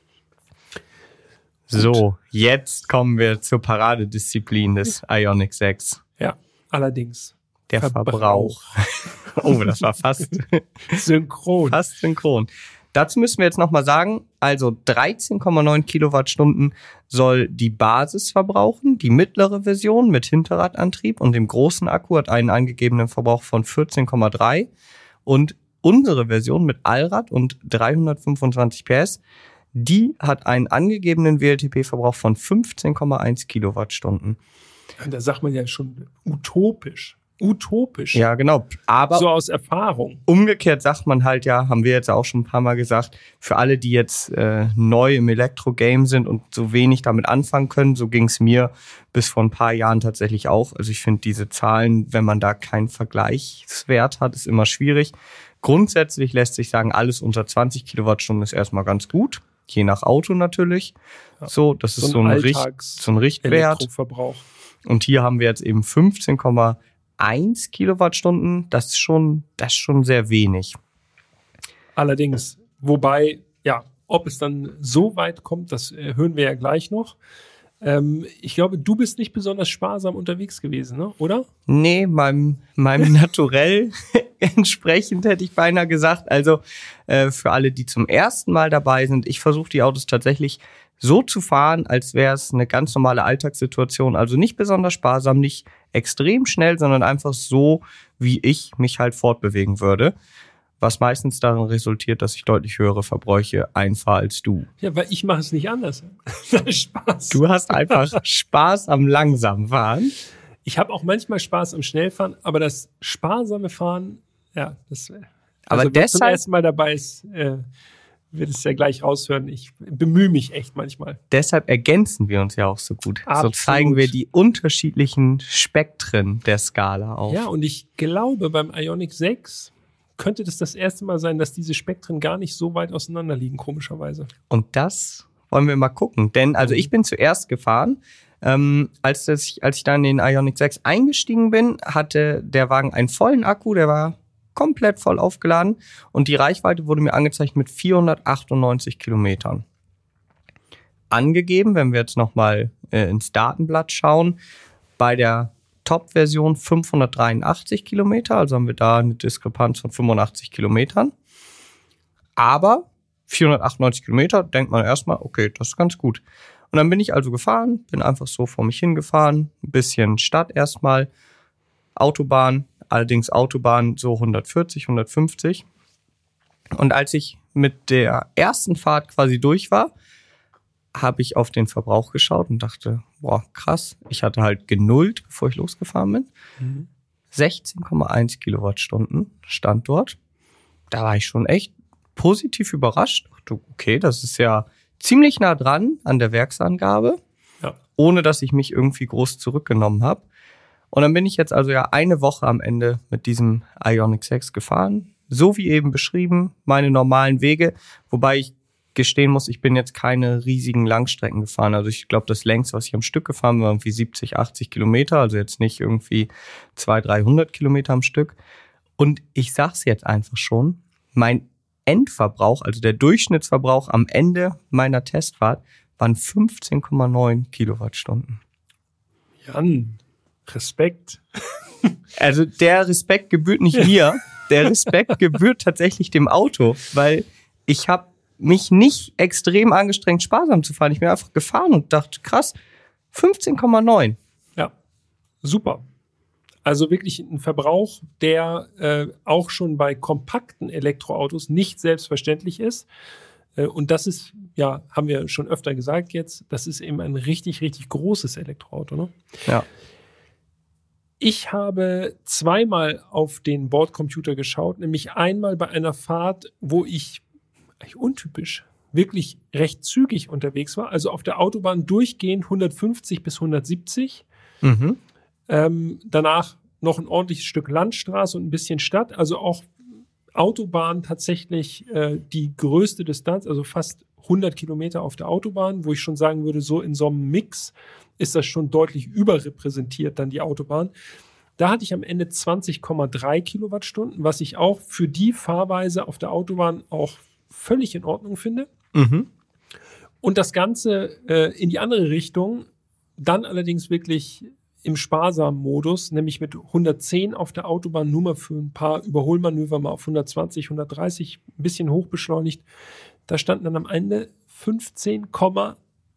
A: So, jetzt kommen wir zur Paradedisziplin des Ioniq sechs.
B: Ja, allerdings.
A: Der Verbrauch. Verbrauch. Oh, das war fast
B: synchron.
A: Fast synchron. Dazu müssen wir jetzt nochmal sagen, also dreizehn Komma neun Kilowattstunden soll die Basis verbrauchen. Die mittlere Version mit Hinterradantrieb und dem großen Akku hat einen angegebenen Verbrauch von vierzehn Komma drei. Und unsere Version mit Allrad und dreihundertfünfundzwanzig P S, die hat einen angegebenen W L T P-Verbrauch von fünfzehn Komma eins Kilowattstunden.
B: Da sagt man ja schon utopisch. Utopisch.
A: Ja, genau. Aber
B: so aus Erfahrung.
A: Umgekehrt sagt man halt ja, haben wir jetzt auch schon ein paar Mal gesagt, für alle, die jetzt äh, neu im Elektro-Game sind und so wenig damit anfangen können, so ging es mir bis vor ein paar Jahren tatsächlich auch. Also ich finde diese Zahlen, wenn man da keinen Vergleichswert hat, ist immer schwierig. Grundsätzlich lässt sich sagen, alles unter zwanzig Kilowattstunden ist erstmal ganz gut. Je nach Auto natürlich. Ja. So, das ist so ein, so ein, Richt, so ein Richtwert.
B: Elektroverbrauch.
A: Und hier haben wir jetzt eben fünfzehn Komma eins Kilowattstunden. Das ist schon, das ist schon sehr wenig.
B: Allerdings, wobei, ja, ob es dann so weit kommt, das äh, hören wir ja gleich noch. Ähm, ich glaube, du bist nicht besonders sparsam unterwegs gewesen, ne? Oder?
A: Nee, meinem, meinem Naturell entsprechend hätte ich beinahe gesagt. Also äh, für alle, die zum ersten Mal dabei sind, ich versuche die Autos tatsächlich so zu fahren, als wäre es eine ganz normale Alltagssituation. Also nicht besonders sparsam, nicht extrem schnell, sondern einfach so, wie ich mich halt fortbewegen würde. Was meistens darin resultiert, dass ich deutlich höhere Verbräuche einfahre als du.
B: Ja, weil ich mache es nicht anders. Spaß.
A: Du hast einfach Spaß am langsamen Fahren.
B: Ich habe auch manchmal Spaß am Schnellfahren, aber das sparsame Fahren, ja, das.
A: Aber
B: also,
A: deshalb,
B: wer zum ersten Mal dabei ist, äh, wird es ja gleich raushören. Ich bemühe mich echt manchmal.
A: Deshalb ergänzen wir uns ja auch so gut.
B: Absolut.
A: So zeigen wir die unterschiedlichen Spektren der Skala auf.
B: Ja, und ich glaube, beim Ioniq sechs könnte das das erste Mal sein, dass diese Spektren gar nicht so weit auseinander liegen, komischerweise.
A: Und das wollen wir mal gucken. Denn also ich bin zuerst gefahren. Ähm, als, das, als ich dann in den Ioniq sechs eingestiegen bin, hatte der Wagen einen vollen Akku, der war komplett voll aufgeladen und die Reichweite wurde mir angezeigt mit vierhundertachtundneunzig Kilometern. Angegeben, wenn wir jetzt nochmal äh, ins Datenblatt schauen, bei der Top-Version fünfhundertdreiundachtzig Kilometer, also haben wir da eine Diskrepanz von fünfundachtzig Kilometern. Aber vierhundertachtundneunzig Kilometer, denkt man erstmal, okay, das ist ganz gut. Und dann bin ich also gefahren, bin einfach so vor mich hingefahren, ein bisschen Stadt erstmal, Autobahn, allerdings Autobahn so hundertvierzig, hundertfünfzig. Und als ich mit der ersten Fahrt quasi durch war, habe ich auf den Verbrauch geschaut und dachte, boah, krass. Ich hatte halt genullt, bevor ich losgefahren bin. Mhm. sechzehn Komma eins Kilowattstunden stand dort. Da war ich schon echt positiv überrascht. Dachte, okay, das ist ja ziemlich nah dran an der Werksangabe, ja. Ohne dass ich mich irgendwie groß zurückgenommen habe. Und dann bin ich jetzt also ja eine Woche am Ende mit diesem Ioniq sechs gefahren. So wie eben beschrieben, meine normalen Wege. Wobei ich gestehen muss, ich bin jetzt keine riesigen Langstrecken gefahren. Also ich glaube, das längste, was ich am Stück gefahren bin, war irgendwie siebzig, achtzig Kilometer. Also jetzt nicht irgendwie zweihundert, dreihundert Kilometer am Stück. Und ich sag's jetzt einfach schon, mein Endverbrauch, also der Durchschnittsverbrauch am Ende meiner Testfahrt, waren fünfzehn Komma neun Kilowattstunden.
B: Jan, Respekt.
A: Also der Respekt gebührt nicht mir, der Respekt gebührt tatsächlich dem Auto, weil ich habe mich nicht extrem angestrengt, sparsam zu fahren. Ich bin einfach gefahren und dachte, krass, fünfzehn Komma neun.
B: Ja, super. Also wirklich ein Verbrauch, der äh, auch schon bei kompakten Elektroautos nicht selbstverständlich ist. Äh, und das ist, ja, haben wir schon öfter gesagt jetzt, das ist eben ein richtig, richtig großes Elektroauto. Ne?
A: Ja.
B: Ich habe zweimal auf den Bordcomputer geschaut, nämlich einmal bei einer Fahrt, wo ich eigentlich untypisch wirklich recht zügig unterwegs war. Also auf der Autobahn durchgehend hundertfünfzig bis hundertsiebzig.
A: Mhm.
B: Ähm, danach noch ein ordentliches Stück Landstraße und ein bisschen Stadt. Also auch Autobahn tatsächlich äh, die größte Distanz, also fast hundert Kilometer auf der Autobahn, wo ich schon sagen würde, so in so einem Mix ist das schon deutlich überrepräsentiert, dann die Autobahn. Da hatte ich am Ende zwanzig Komma drei Kilowattstunden, was ich auch für die Fahrweise auf der Autobahn auch völlig in Ordnung finde.
A: Mhm.
B: Und das Ganze äh, in die andere Richtung, dann allerdings wirklich im sparsamen Modus, nämlich mit hundertzehn auf der Autobahn, nur mal für ein paar Überholmanöver mal auf hundertzwanzig, hundertdreißig, ein bisschen hochbeschleunigt. Da standen dann am Ende fünfzehn Komma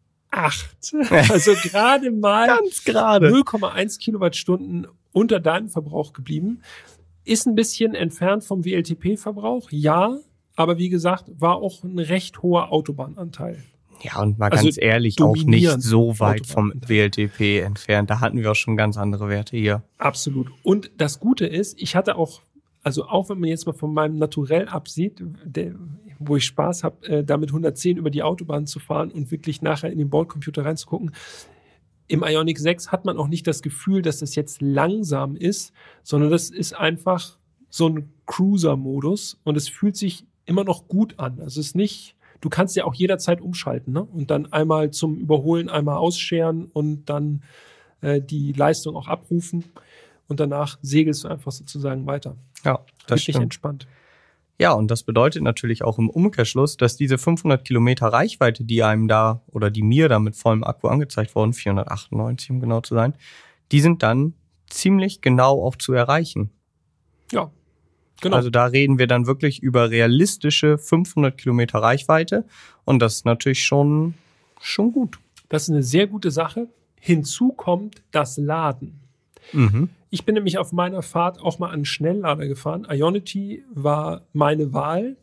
B: acht. Also gerade mal
A: Ganz gerade.
B: null Komma eins Kilowattstunden unter deinem Verbrauch geblieben. Ist ein bisschen entfernt vom W L T P-Verbrauch, ja, aber wie gesagt, war auch ein recht hoher Autobahnanteil.
A: Ja, und mal
B: Also
A: ganz ehrlich, auch nicht so weit vom W L T P entfernt. Da hatten wir auch schon ganz andere Werte hier.
B: Absolut. Und das Gute ist, ich hatte auch, also auch wenn man jetzt mal von meinem Naturell absieht, der, wo ich Spaß habe, äh, damit hundertzehn über die Autobahn zu fahren und wirklich nachher in den Bordcomputer reinzugucken, im Ioniq sechs hat man auch nicht das Gefühl, dass das jetzt langsam ist, sondern das ist einfach so ein Cruiser-Modus und es fühlt sich immer noch gut an. Also es ist nicht, du kannst ja auch jederzeit umschalten, ne? Und dann einmal zum Überholen, einmal ausscheren und dann äh, die Leistung auch abrufen und danach segelst du einfach sozusagen weiter.
A: Ja, das
B: Wirklich
A: stimmt.
B: entspannt.
A: Ja, und das bedeutet natürlich auch im Umkehrschluss, dass diese fünfhundert Kilometer Reichweite, die einem da oder die mir da mit vollem Akku angezeigt wurden, vierhundertachtundneunzig um genau zu sein, die sind dann ziemlich genau auch zu erreichen.
B: Ja, genau.
A: Also da reden wir dann wirklich über realistische fünfhundert Kilometer Reichweite und das ist natürlich schon, schon gut.
B: Das ist eine sehr gute Sache. Hinzu kommt das Laden.
A: Mhm.
B: Ich bin nämlich auf meiner Fahrt auch mal an einen Schnelllader gefahren. Ionity war meine Wahl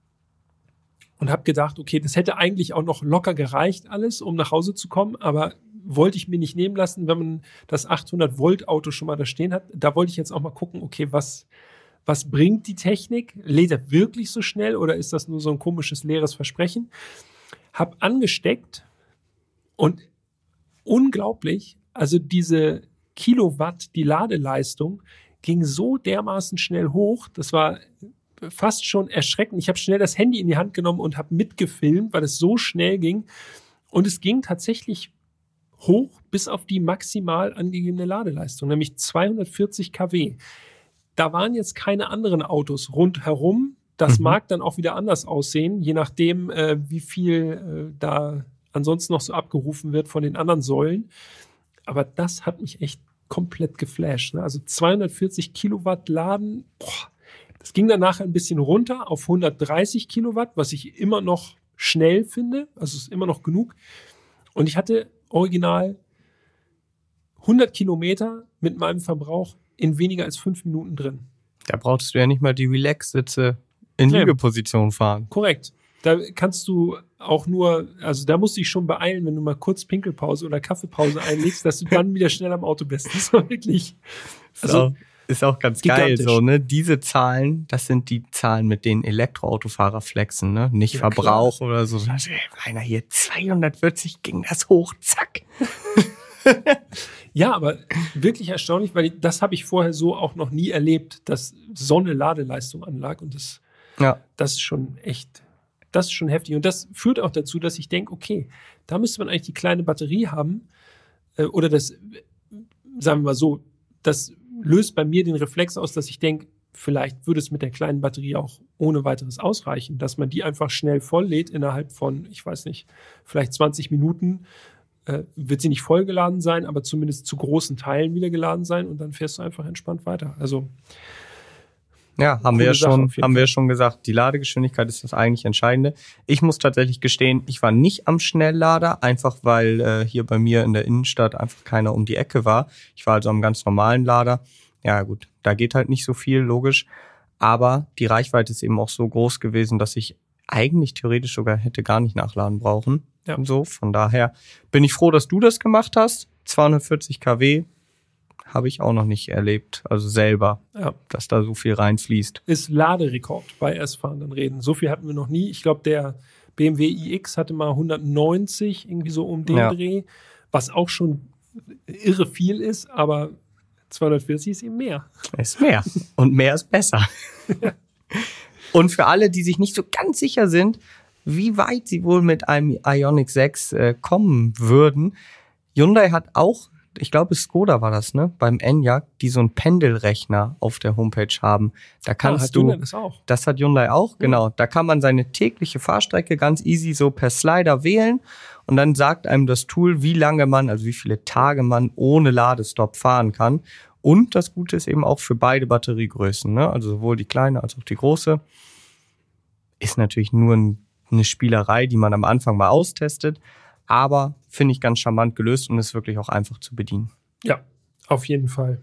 B: und habe gedacht, okay, das hätte eigentlich auch noch locker gereicht alles, um nach Hause zu kommen, aber wollte ich mir nicht nehmen lassen, wenn man das achthundert Volt Auto schon mal da stehen hat. Da wollte ich jetzt auch mal gucken, okay, was, was bringt die Technik? Lädt er wirklich so schnell oder ist das nur so ein komisches leeres Versprechen? Hab angesteckt und unglaublich, also diese Kilowatt, die Ladeleistung, ging so dermaßen schnell hoch. Das war fast schon erschreckend. Ich habe schnell das Handy in die Hand genommen und habe mitgefilmt, weil es so schnell ging. Und es ging tatsächlich hoch bis auf die maximal angegebene Ladeleistung, nämlich zweihundertvierzig Kilowatt. Da waren jetzt keine anderen Autos rundherum. Das mhm. mag dann auch wieder anders aussehen, je nachdem, äh, wie viel äh, da ansonsten noch so abgerufen wird von den anderen Säulen. Aber das hat mich echt komplett geflasht. Ne? Also zweihundertvierzig Kilowatt laden, boah, das ging dann nachher ein bisschen runter auf hundertdreißig Kilowatt, was ich immer noch schnell finde, also ist immer noch genug. Und ich hatte original hundert Kilometer mit meinem Verbrauch in weniger als fünf Minuten drin.
A: Da brauchst du ja nicht mal die Relax-Sitze in
B: Ja.
A: Liegeposition fahren.
B: Korrekt. Da kannst du auch nur, also da musst du dich schon beeilen, wenn du mal kurz Pinkelpause oder Kaffeepause einlegst, dass du dann wieder schnell am Auto bist. Das war wirklich,
A: Also,
B: also
A: ist auch ganz geil,
B: gigantisch.
A: so, ne? Diese Zahlen, das sind die Zahlen, mit denen Elektroautofahrer flexen, ne? Nicht
B: Ja,
A: Verbrauch oder so. Das, ey, Rainer, hier zweihundertvierzig ging das hoch, zack.
B: ja, aber wirklich erstaunlich, weil das habe ich vorher so auch noch nie erlebt, dass so eine Ladeleistung anlag und das,
A: Ja.
B: das ist schon echt, das ist schon heftig. Und das führt auch dazu, dass ich denke, okay, da müsste man eigentlich die kleine Batterie haben äh, oder das, sagen wir mal so, das löst bei mir den Reflex aus, dass ich denke, vielleicht würde es mit der kleinen Batterie auch ohne weiteres ausreichen, dass man die einfach schnell volllädt innerhalb von, ich weiß nicht, vielleicht zwanzig Minuten, äh, wird sie nicht vollgeladen sein, aber zumindest zu großen Teilen wieder geladen sein und dann fährst du einfach entspannt weiter. Also
A: Ja, haben wir
B: Coole
A: ja
B: Sache
A: schon,
B: auf jeden
A: haben wir
B: Fall.
A: ja schon gesagt, die Ladegeschwindigkeit ist das eigentlich Entscheidende. Ich muss tatsächlich gestehen, ich war nicht am Schnelllader, einfach weil äh, hier bei mir in der Innenstadt einfach keiner um die Ecke war. Ich war also am ganz normalen Lader. Ja gut, da geht halt nicht so viel, logisch. Aber die Reichweite ist eben auch so groß gewesen, dass ich eigentlich theoretisch sogar hätte gar nicht nachladen brauchen.
B: Ja.
A: Und so, von daher bin ich froh, dass du das gemacht hast. zweihundertvierzig Kilowatt habe ich auch noch nicht erlebt, also selber,
B: ja.
A: dass da so viel reinfließt.
B: Ist Laderekord bei erstfahrenden Rädern. So viel hatten wir noch nie. Ich glaube, der B M W i X hatte mal hundertneunzig, irgendwie so um den
A: Ja.
B: Dreh, was auch schon irre viel ist, aber zweihundertvierzig ist eben mehr.
A: Ist mehr. Und mehr ist besser. Und für alle, die sich nicht so ganz sicher sind, wie weit sie wohl mit einem Ioniq sechs äh, kommen würden, Hyundai hat auch, ich glaube Skoda war das, ne, beim Enyaq, die so einen Pendelrechner auf der Homepage haben. Da kannst
B: ah, hat
A: du,
B: Hyundai das auch.
A: das hat Hyundai auch, genau. Da kann man seine tägliche Fahrstrecke ganz easy so per Slider wählen und dann sagt einem das Tool, wie lange man, also wie viele Tage man ohne Ladestopp fahren kann. Und das Gute ist eben auch für beide Batteriegrößen, ne? Also sowohl die kleine als auch die große. Ist natürlich nur ein, eine Spielerei, die man am Anfang mal austestet, aber finde ich ganz charmant gelöst und ist wirklich auch einfach zu bedienen.
B: Ja, auf jeden Fall.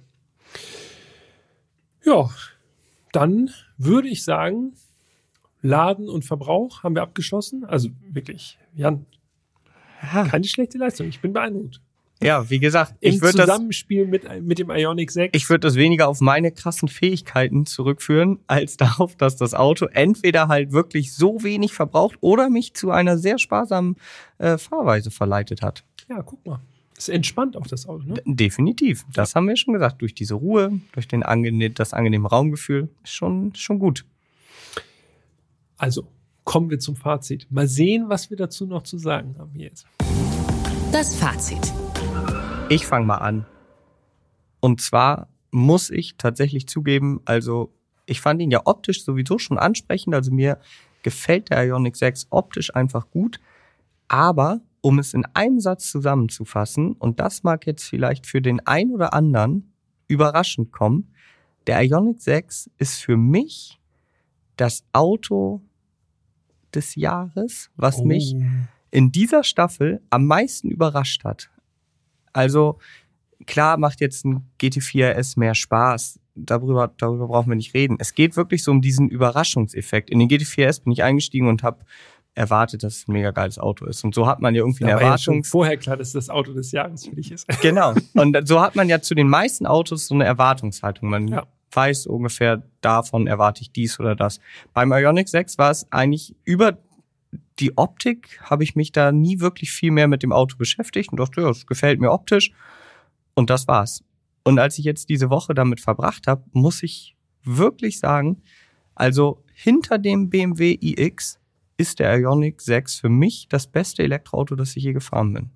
B: Ja, dann würde ich sagen, Laden und Verbrauch haben wir abgeschlossen. Also wirklich, Jan, keine schlechte Leistung. Ich bin beeindruckt.
A: Ja, wie gesagt,
B: Im
A: ich würde das,
B: Zusammenspiel mit, mit dem Ioniq sechs.
A: ich würde das weniger auf meine krassen Fähigkeiten zurückführen, als darauf, dass das Auto entweder halt wirklich so wenig verbraucht oder mich zu einer sehr sparsamen äh, Fahrweise verleitet hat.
B: Ja, guck mal. Ist entspannt auch das Auto, ne?
A: D- Definitiv. Das haben wir schon gesagt. Durch diese Ruhe, durch den angene- das angenehme Raumgefühl, ist schon, schon gut.
B: Also, kommen wir zum Fazit. Mal sehen, was wir dazu noch zu sagen haben hier jetzt.
C: Das Fazit.
A: Ich fange mal an. Und zwar muss ich tatsächlich zugeben, also ich fand ihn ja optisch sowieso schon ansprechend, also mir gefällt der Ioniq sechs optisch einfach gut, aber um es in einem Satz zusammenzufassen, und das mag jetzt vielleicht für den einen oder anderen überraschend kommen, der Ioniq sechs ist für mich das Auto des Jahres, was mich in dieser Staffel am meisten überrascht hat. Also klar macht jetzt ein G T vier R S mehr Spaß, darüber, darüber brauchen wir nicht reden. Es geht wirklich so um diesen Überraschungseffekt. In den G T vier R S bin ich eingestiegen und habe erwartet, dass es ein mega geiles Auto ist. Und so hat man ja irgendwie
B: Da
A: eine
B: war ja schon
A: Erwartung.
B: vorher klar, dass das Auto des Jahres für dich ist.
A: Genau. Und so hat man ja zu den meisten Autos so eine Erwartungshaltung. Man
B: Ja.
A: weiß ungefähr, davon erwarte ich dies oder das. Beim Ioniq sechs war es eigentlich über die Optik, habe ich mich da nie wirklich viel mehr mit dem Auto beschäftigt und dachte, ja, es gefällt mir optisch. Und das war's. Und als ich jetzt diese Woche damit verbracht habe, muss ich wirklich sagen, also hinter dem B M W i X ist der Ioniq sechs für mich das beste Elektroauto, das ich je gefahren bin.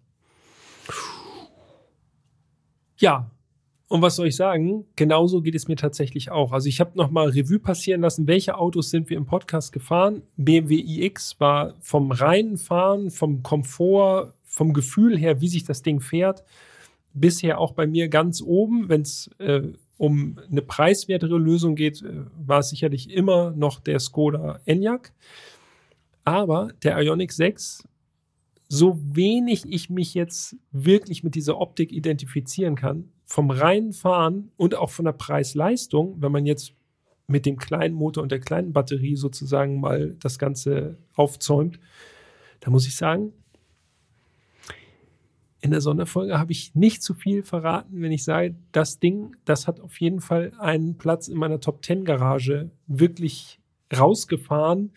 B: Ja, und was soll ich sagen? Genauso geht es mir tatsächlich auch. Also ich habe nochmal Revue passieren lassen, welche Autos sind wir im Podcast gefahren. B M W i X war vom reinen Fahren, vom Komfort, vom Gefühl her, wie sich das Ding fährt, bisher auch bei mir ganz oben. Wenn es äh, um eine preiswertere Lösung geht, äh, war es sicherlich immer noch der Skoda Enyaq. Aber der Ioniq sechs, so wenig ich mich jetzt wirklich mit dieser Optik identifizieren kann, vom reinen Fahren und auch von der Preis-Leistung, wenn man jetzt mit dem kleinen Motor und der kleinen Batterie sozusagen mal das Ganze aufzäumt, da muss ich sagen, in der Sonderfolge habe ich nicht zu viel verraten, wenn ich sage, das Ding, das hat auf jeden Fall einen Platz in meiner Top zehn Garage wirklich rausgefahren.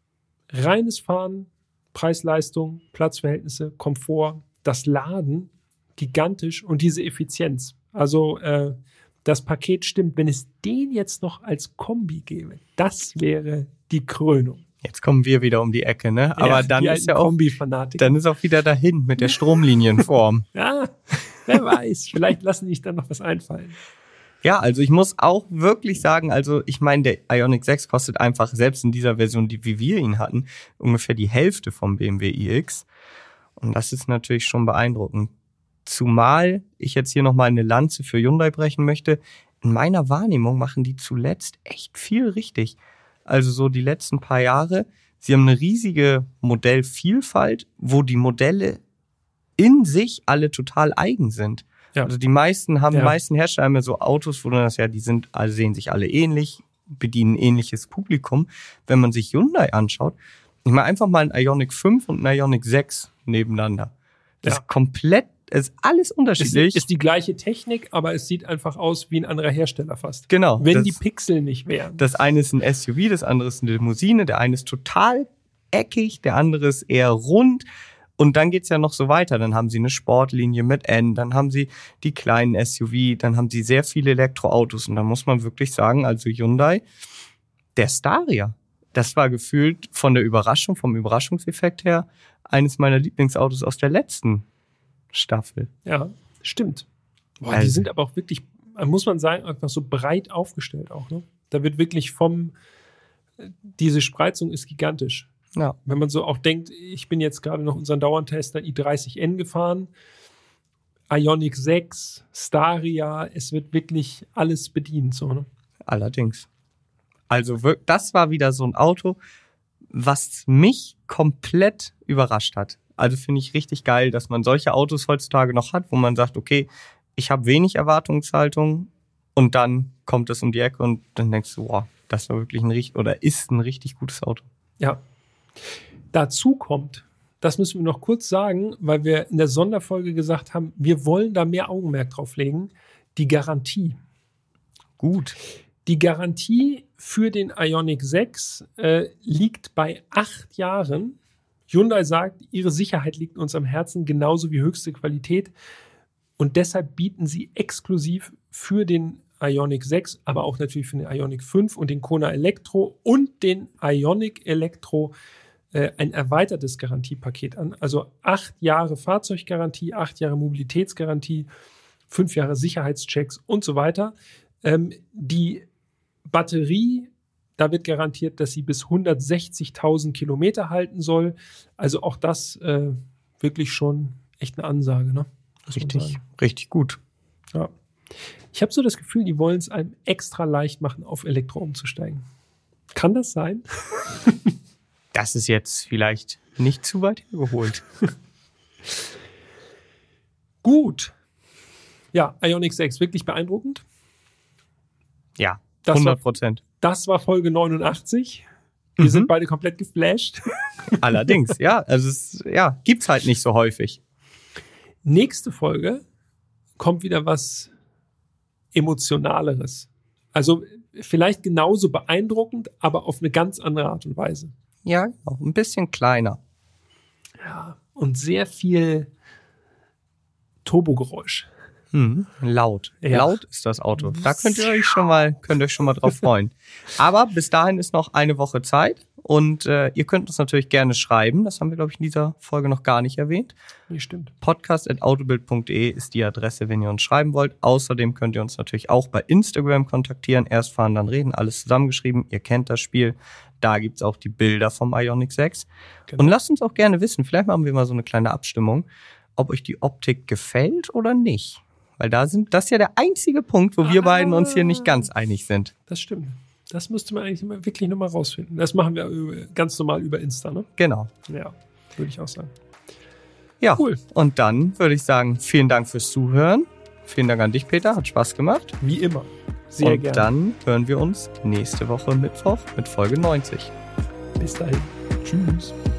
B: Reines Fahren, Preis-Leistung, Platzverhältnisse, Komfort, das Laden, gigantisch und diese Effizienz. Also äh, das Paket stimmt. Wenn es den jetzt noch als Kombi gäbe, das wäre die Krönung.
A: Jetzt kommen wir wieder um die Ecke, ne? Aber
B: Ja,
A: dann
B: die
A: ist ja
B: alten
A: auch,
B: Kombi-Fanatiker.
A: dann ist auch wieder dahin mit der Stromlinienform.
B: Ja, wer weiß. Vielleicht lassen sich dann noch was einfallen.
A: Ja, also ich muss auch wirklich sagen, also ich meine, der Ioniq sechs kostet einfach, selbst in dieser Version, die wie wir ihn hatten, ungefähr die Hälfte vom B M W iX. Und das ist natürlich schon beeindruckend. Zumal ich jetzt hier nochmal eine Lanze für Hyundai brechen möchte. In meiner Wahrnehmung machen die zuletzt echt viel richtig. Also so die letzten paar Jahre. Sie haben eine riesige Modellvielfalt, wo die Modelle in sich alle total eigen sind.
B: Ja.
A: Also die meisten haben,
B: Ja.
A: die meisten Hersteller haben ja so Autos, wo du das ja, die sind, also sehen sich alle ähnlich, bedienen ein ähnliches Publikum. Wenn man sich Hyundai anschaut, ich meine einfach mal ein Ioniq fünf und ein Ioniq sechs nebeneinander. Das
B: Ja.
A: ist komplett, es ist alles
B: Es
A: unterschiedlich.
B: ist die gleiche Technik, aber es sieht einfach aus wie ein anderer Hersteller fast.
A: Genau.
B: Wenn
A: das,
B: die Pixel nicht wären.
A: das eine ist ein S U V, das andere ist eine Limousine, der eine ist total eckig, der andere ist eher rund. Und dann geht's ja noch so weiter. Dann haben sie eine Sportlinie mit N, dann haben sie die kleinen S U V, dann haben sie sehr viele Elektroautos. Und da muss man wirklich sagen, also Hyundai, der Staria, das war gefühlt von der Überraschung, vom Überraschungseffekt her, eines meiner Lieblingsautos aus der letzten Staffel.
B: Ja, stimmt. Boah, die
A: Also-
B: sind aber auch wirklich, muss man sagen, einfach so breit aufgestellt auch. Ne? Da wird wirklich vom, diese Spreizung ist gigantisch.
A: Ja.
B: Wenn man so auch denkt, ich bin jetzt gerade noch unseren Dauertester i dreißig N gefahren, Ioniq sechs, Staria, es wird wirklich alles bedient. So, ne?
A: Allerdings. Also wir- das war wieder so ein Auto, was mich komplett überrascht hat. Also finde ich richtig geil, dass man solche Autos heutzutage noch hat, wo man sagt, okay, ich habe wenig Erwartungshaltung und dann kommt es um die Ecke und dann denkst du, wow, das war wirklich ein richtig oder ist ein richtig gutes Auto.
B: Ja. Dazu kommt, das müssen wir noch kurz sagen, weil wir in der Sonderfolge gesagt haben, wir wollen da mehr Augenmerk drauf legen, die Garantie.
A: Gut.
B: Die Garantie für den Ioniq sechs äh, liegt bei acht Jahren. Hyundai sagt, ihre Sicherheit liegt uns am Herzen, genauso wie höchste Qualität. Und deshalb bieten sie exklusiv für den Ioniq sechs, aber auch natürlich für den Ioniq fünf und den Kona Elektro und den Ioniq Elektro äh, ein erweitertes Garantiepaket an. Also acht Jahre Fahrzeuggarantie, acht Jahre Mobilitätsgarantie, fünf Jahre Sicherheitschecks und so weiter. Ähm, die Batterie, da wird garantiert, dass sie bis hundertsechzigtausend Kilometer halten soll. Also auch das äh, wirklich schon echt eine Ansage. Ne? Muss man
A: Richtig,
B: sagen.
A: richtig gut.
B: Ja. Ich habe so das Gefühl, die wollen es einem extra leicht machen, auf Elektro umzusteigen. Kann das sein?
A: Das ist jetzt vielleicht nicht zu weit hergeholt.
B: Gut. Ja, Ioniq sechs, wirklich beeindruckend.
A: Ja,
B: Das war,
A: hundert Prozent.
B: das war Folge neunundachtzig. Wir
A: Mhm.
B: sind beide komplett geflasht.
A: Allerdings, ja, also es ja, gibt's halt nicht so häufig.
B: Nächste Folge kommt wieder was Emotionaleres. Also vielleicht genauso beeindruckend, aber auf eine ganz andere Art und Weise.
A: Ja, auch ein bisschen kleiner.
B: Ja. Und sehr viel Turbogeräusch.
A: Hm, laut.
B: Ja.
A: Laut ist das Auto. Da könnt ihr euch schon mal, könnt ihr euch schon mal drauf freuen. Aber bis dahin ist noch eine Woche Zeit und äh, ihr könnt uns natürlich gerne schreiben. Das haben wir, glaube ich, in dieser Folge noch gar nicht erwähnt.
B: Nee, stimmt.
A: podcast at autobild punkt de ist die Adresse, wenn ihr uns schreiben wollt. Außerdem könnt ihr uns natürlich auch bei Instagram kontaktieren. Erst fahren, dann reden, alles zusammengeschrieben. Ihr kennt das Spiel. Da gibt's auch die Bilder vom Ioniq sechs.
B: Genau.
A: Und lasst uns auch gerne wissen, vielleicht machen wir mal so eine kleine Abstimmung. ob euch die Optik gefällt oder nicht. Weil da sind, das ist ja der einzige Punkt, wo wir ah, beiden uns hier nicht ganz einig sind.
B: Das stimmt. Das müsste man eigentlich wirklich nochmal rausfinden. Das machen wir ganz normal über Insta, ne?
A: Genau.
B: Ja, würde ich auch sagen.
A: Ja, cool. Und dann würde ich sagen, vielen Dank fürs Zuhören. Vielen Dank an dich, Peter. Hat Spaß gemacht.
B: Wie immer. Sehr
A: und
B: gerne.
A: Dann hören wir uns nächste Woche Mittwoch mit Folge neunzig.
B: Bis dahin. Tschüss.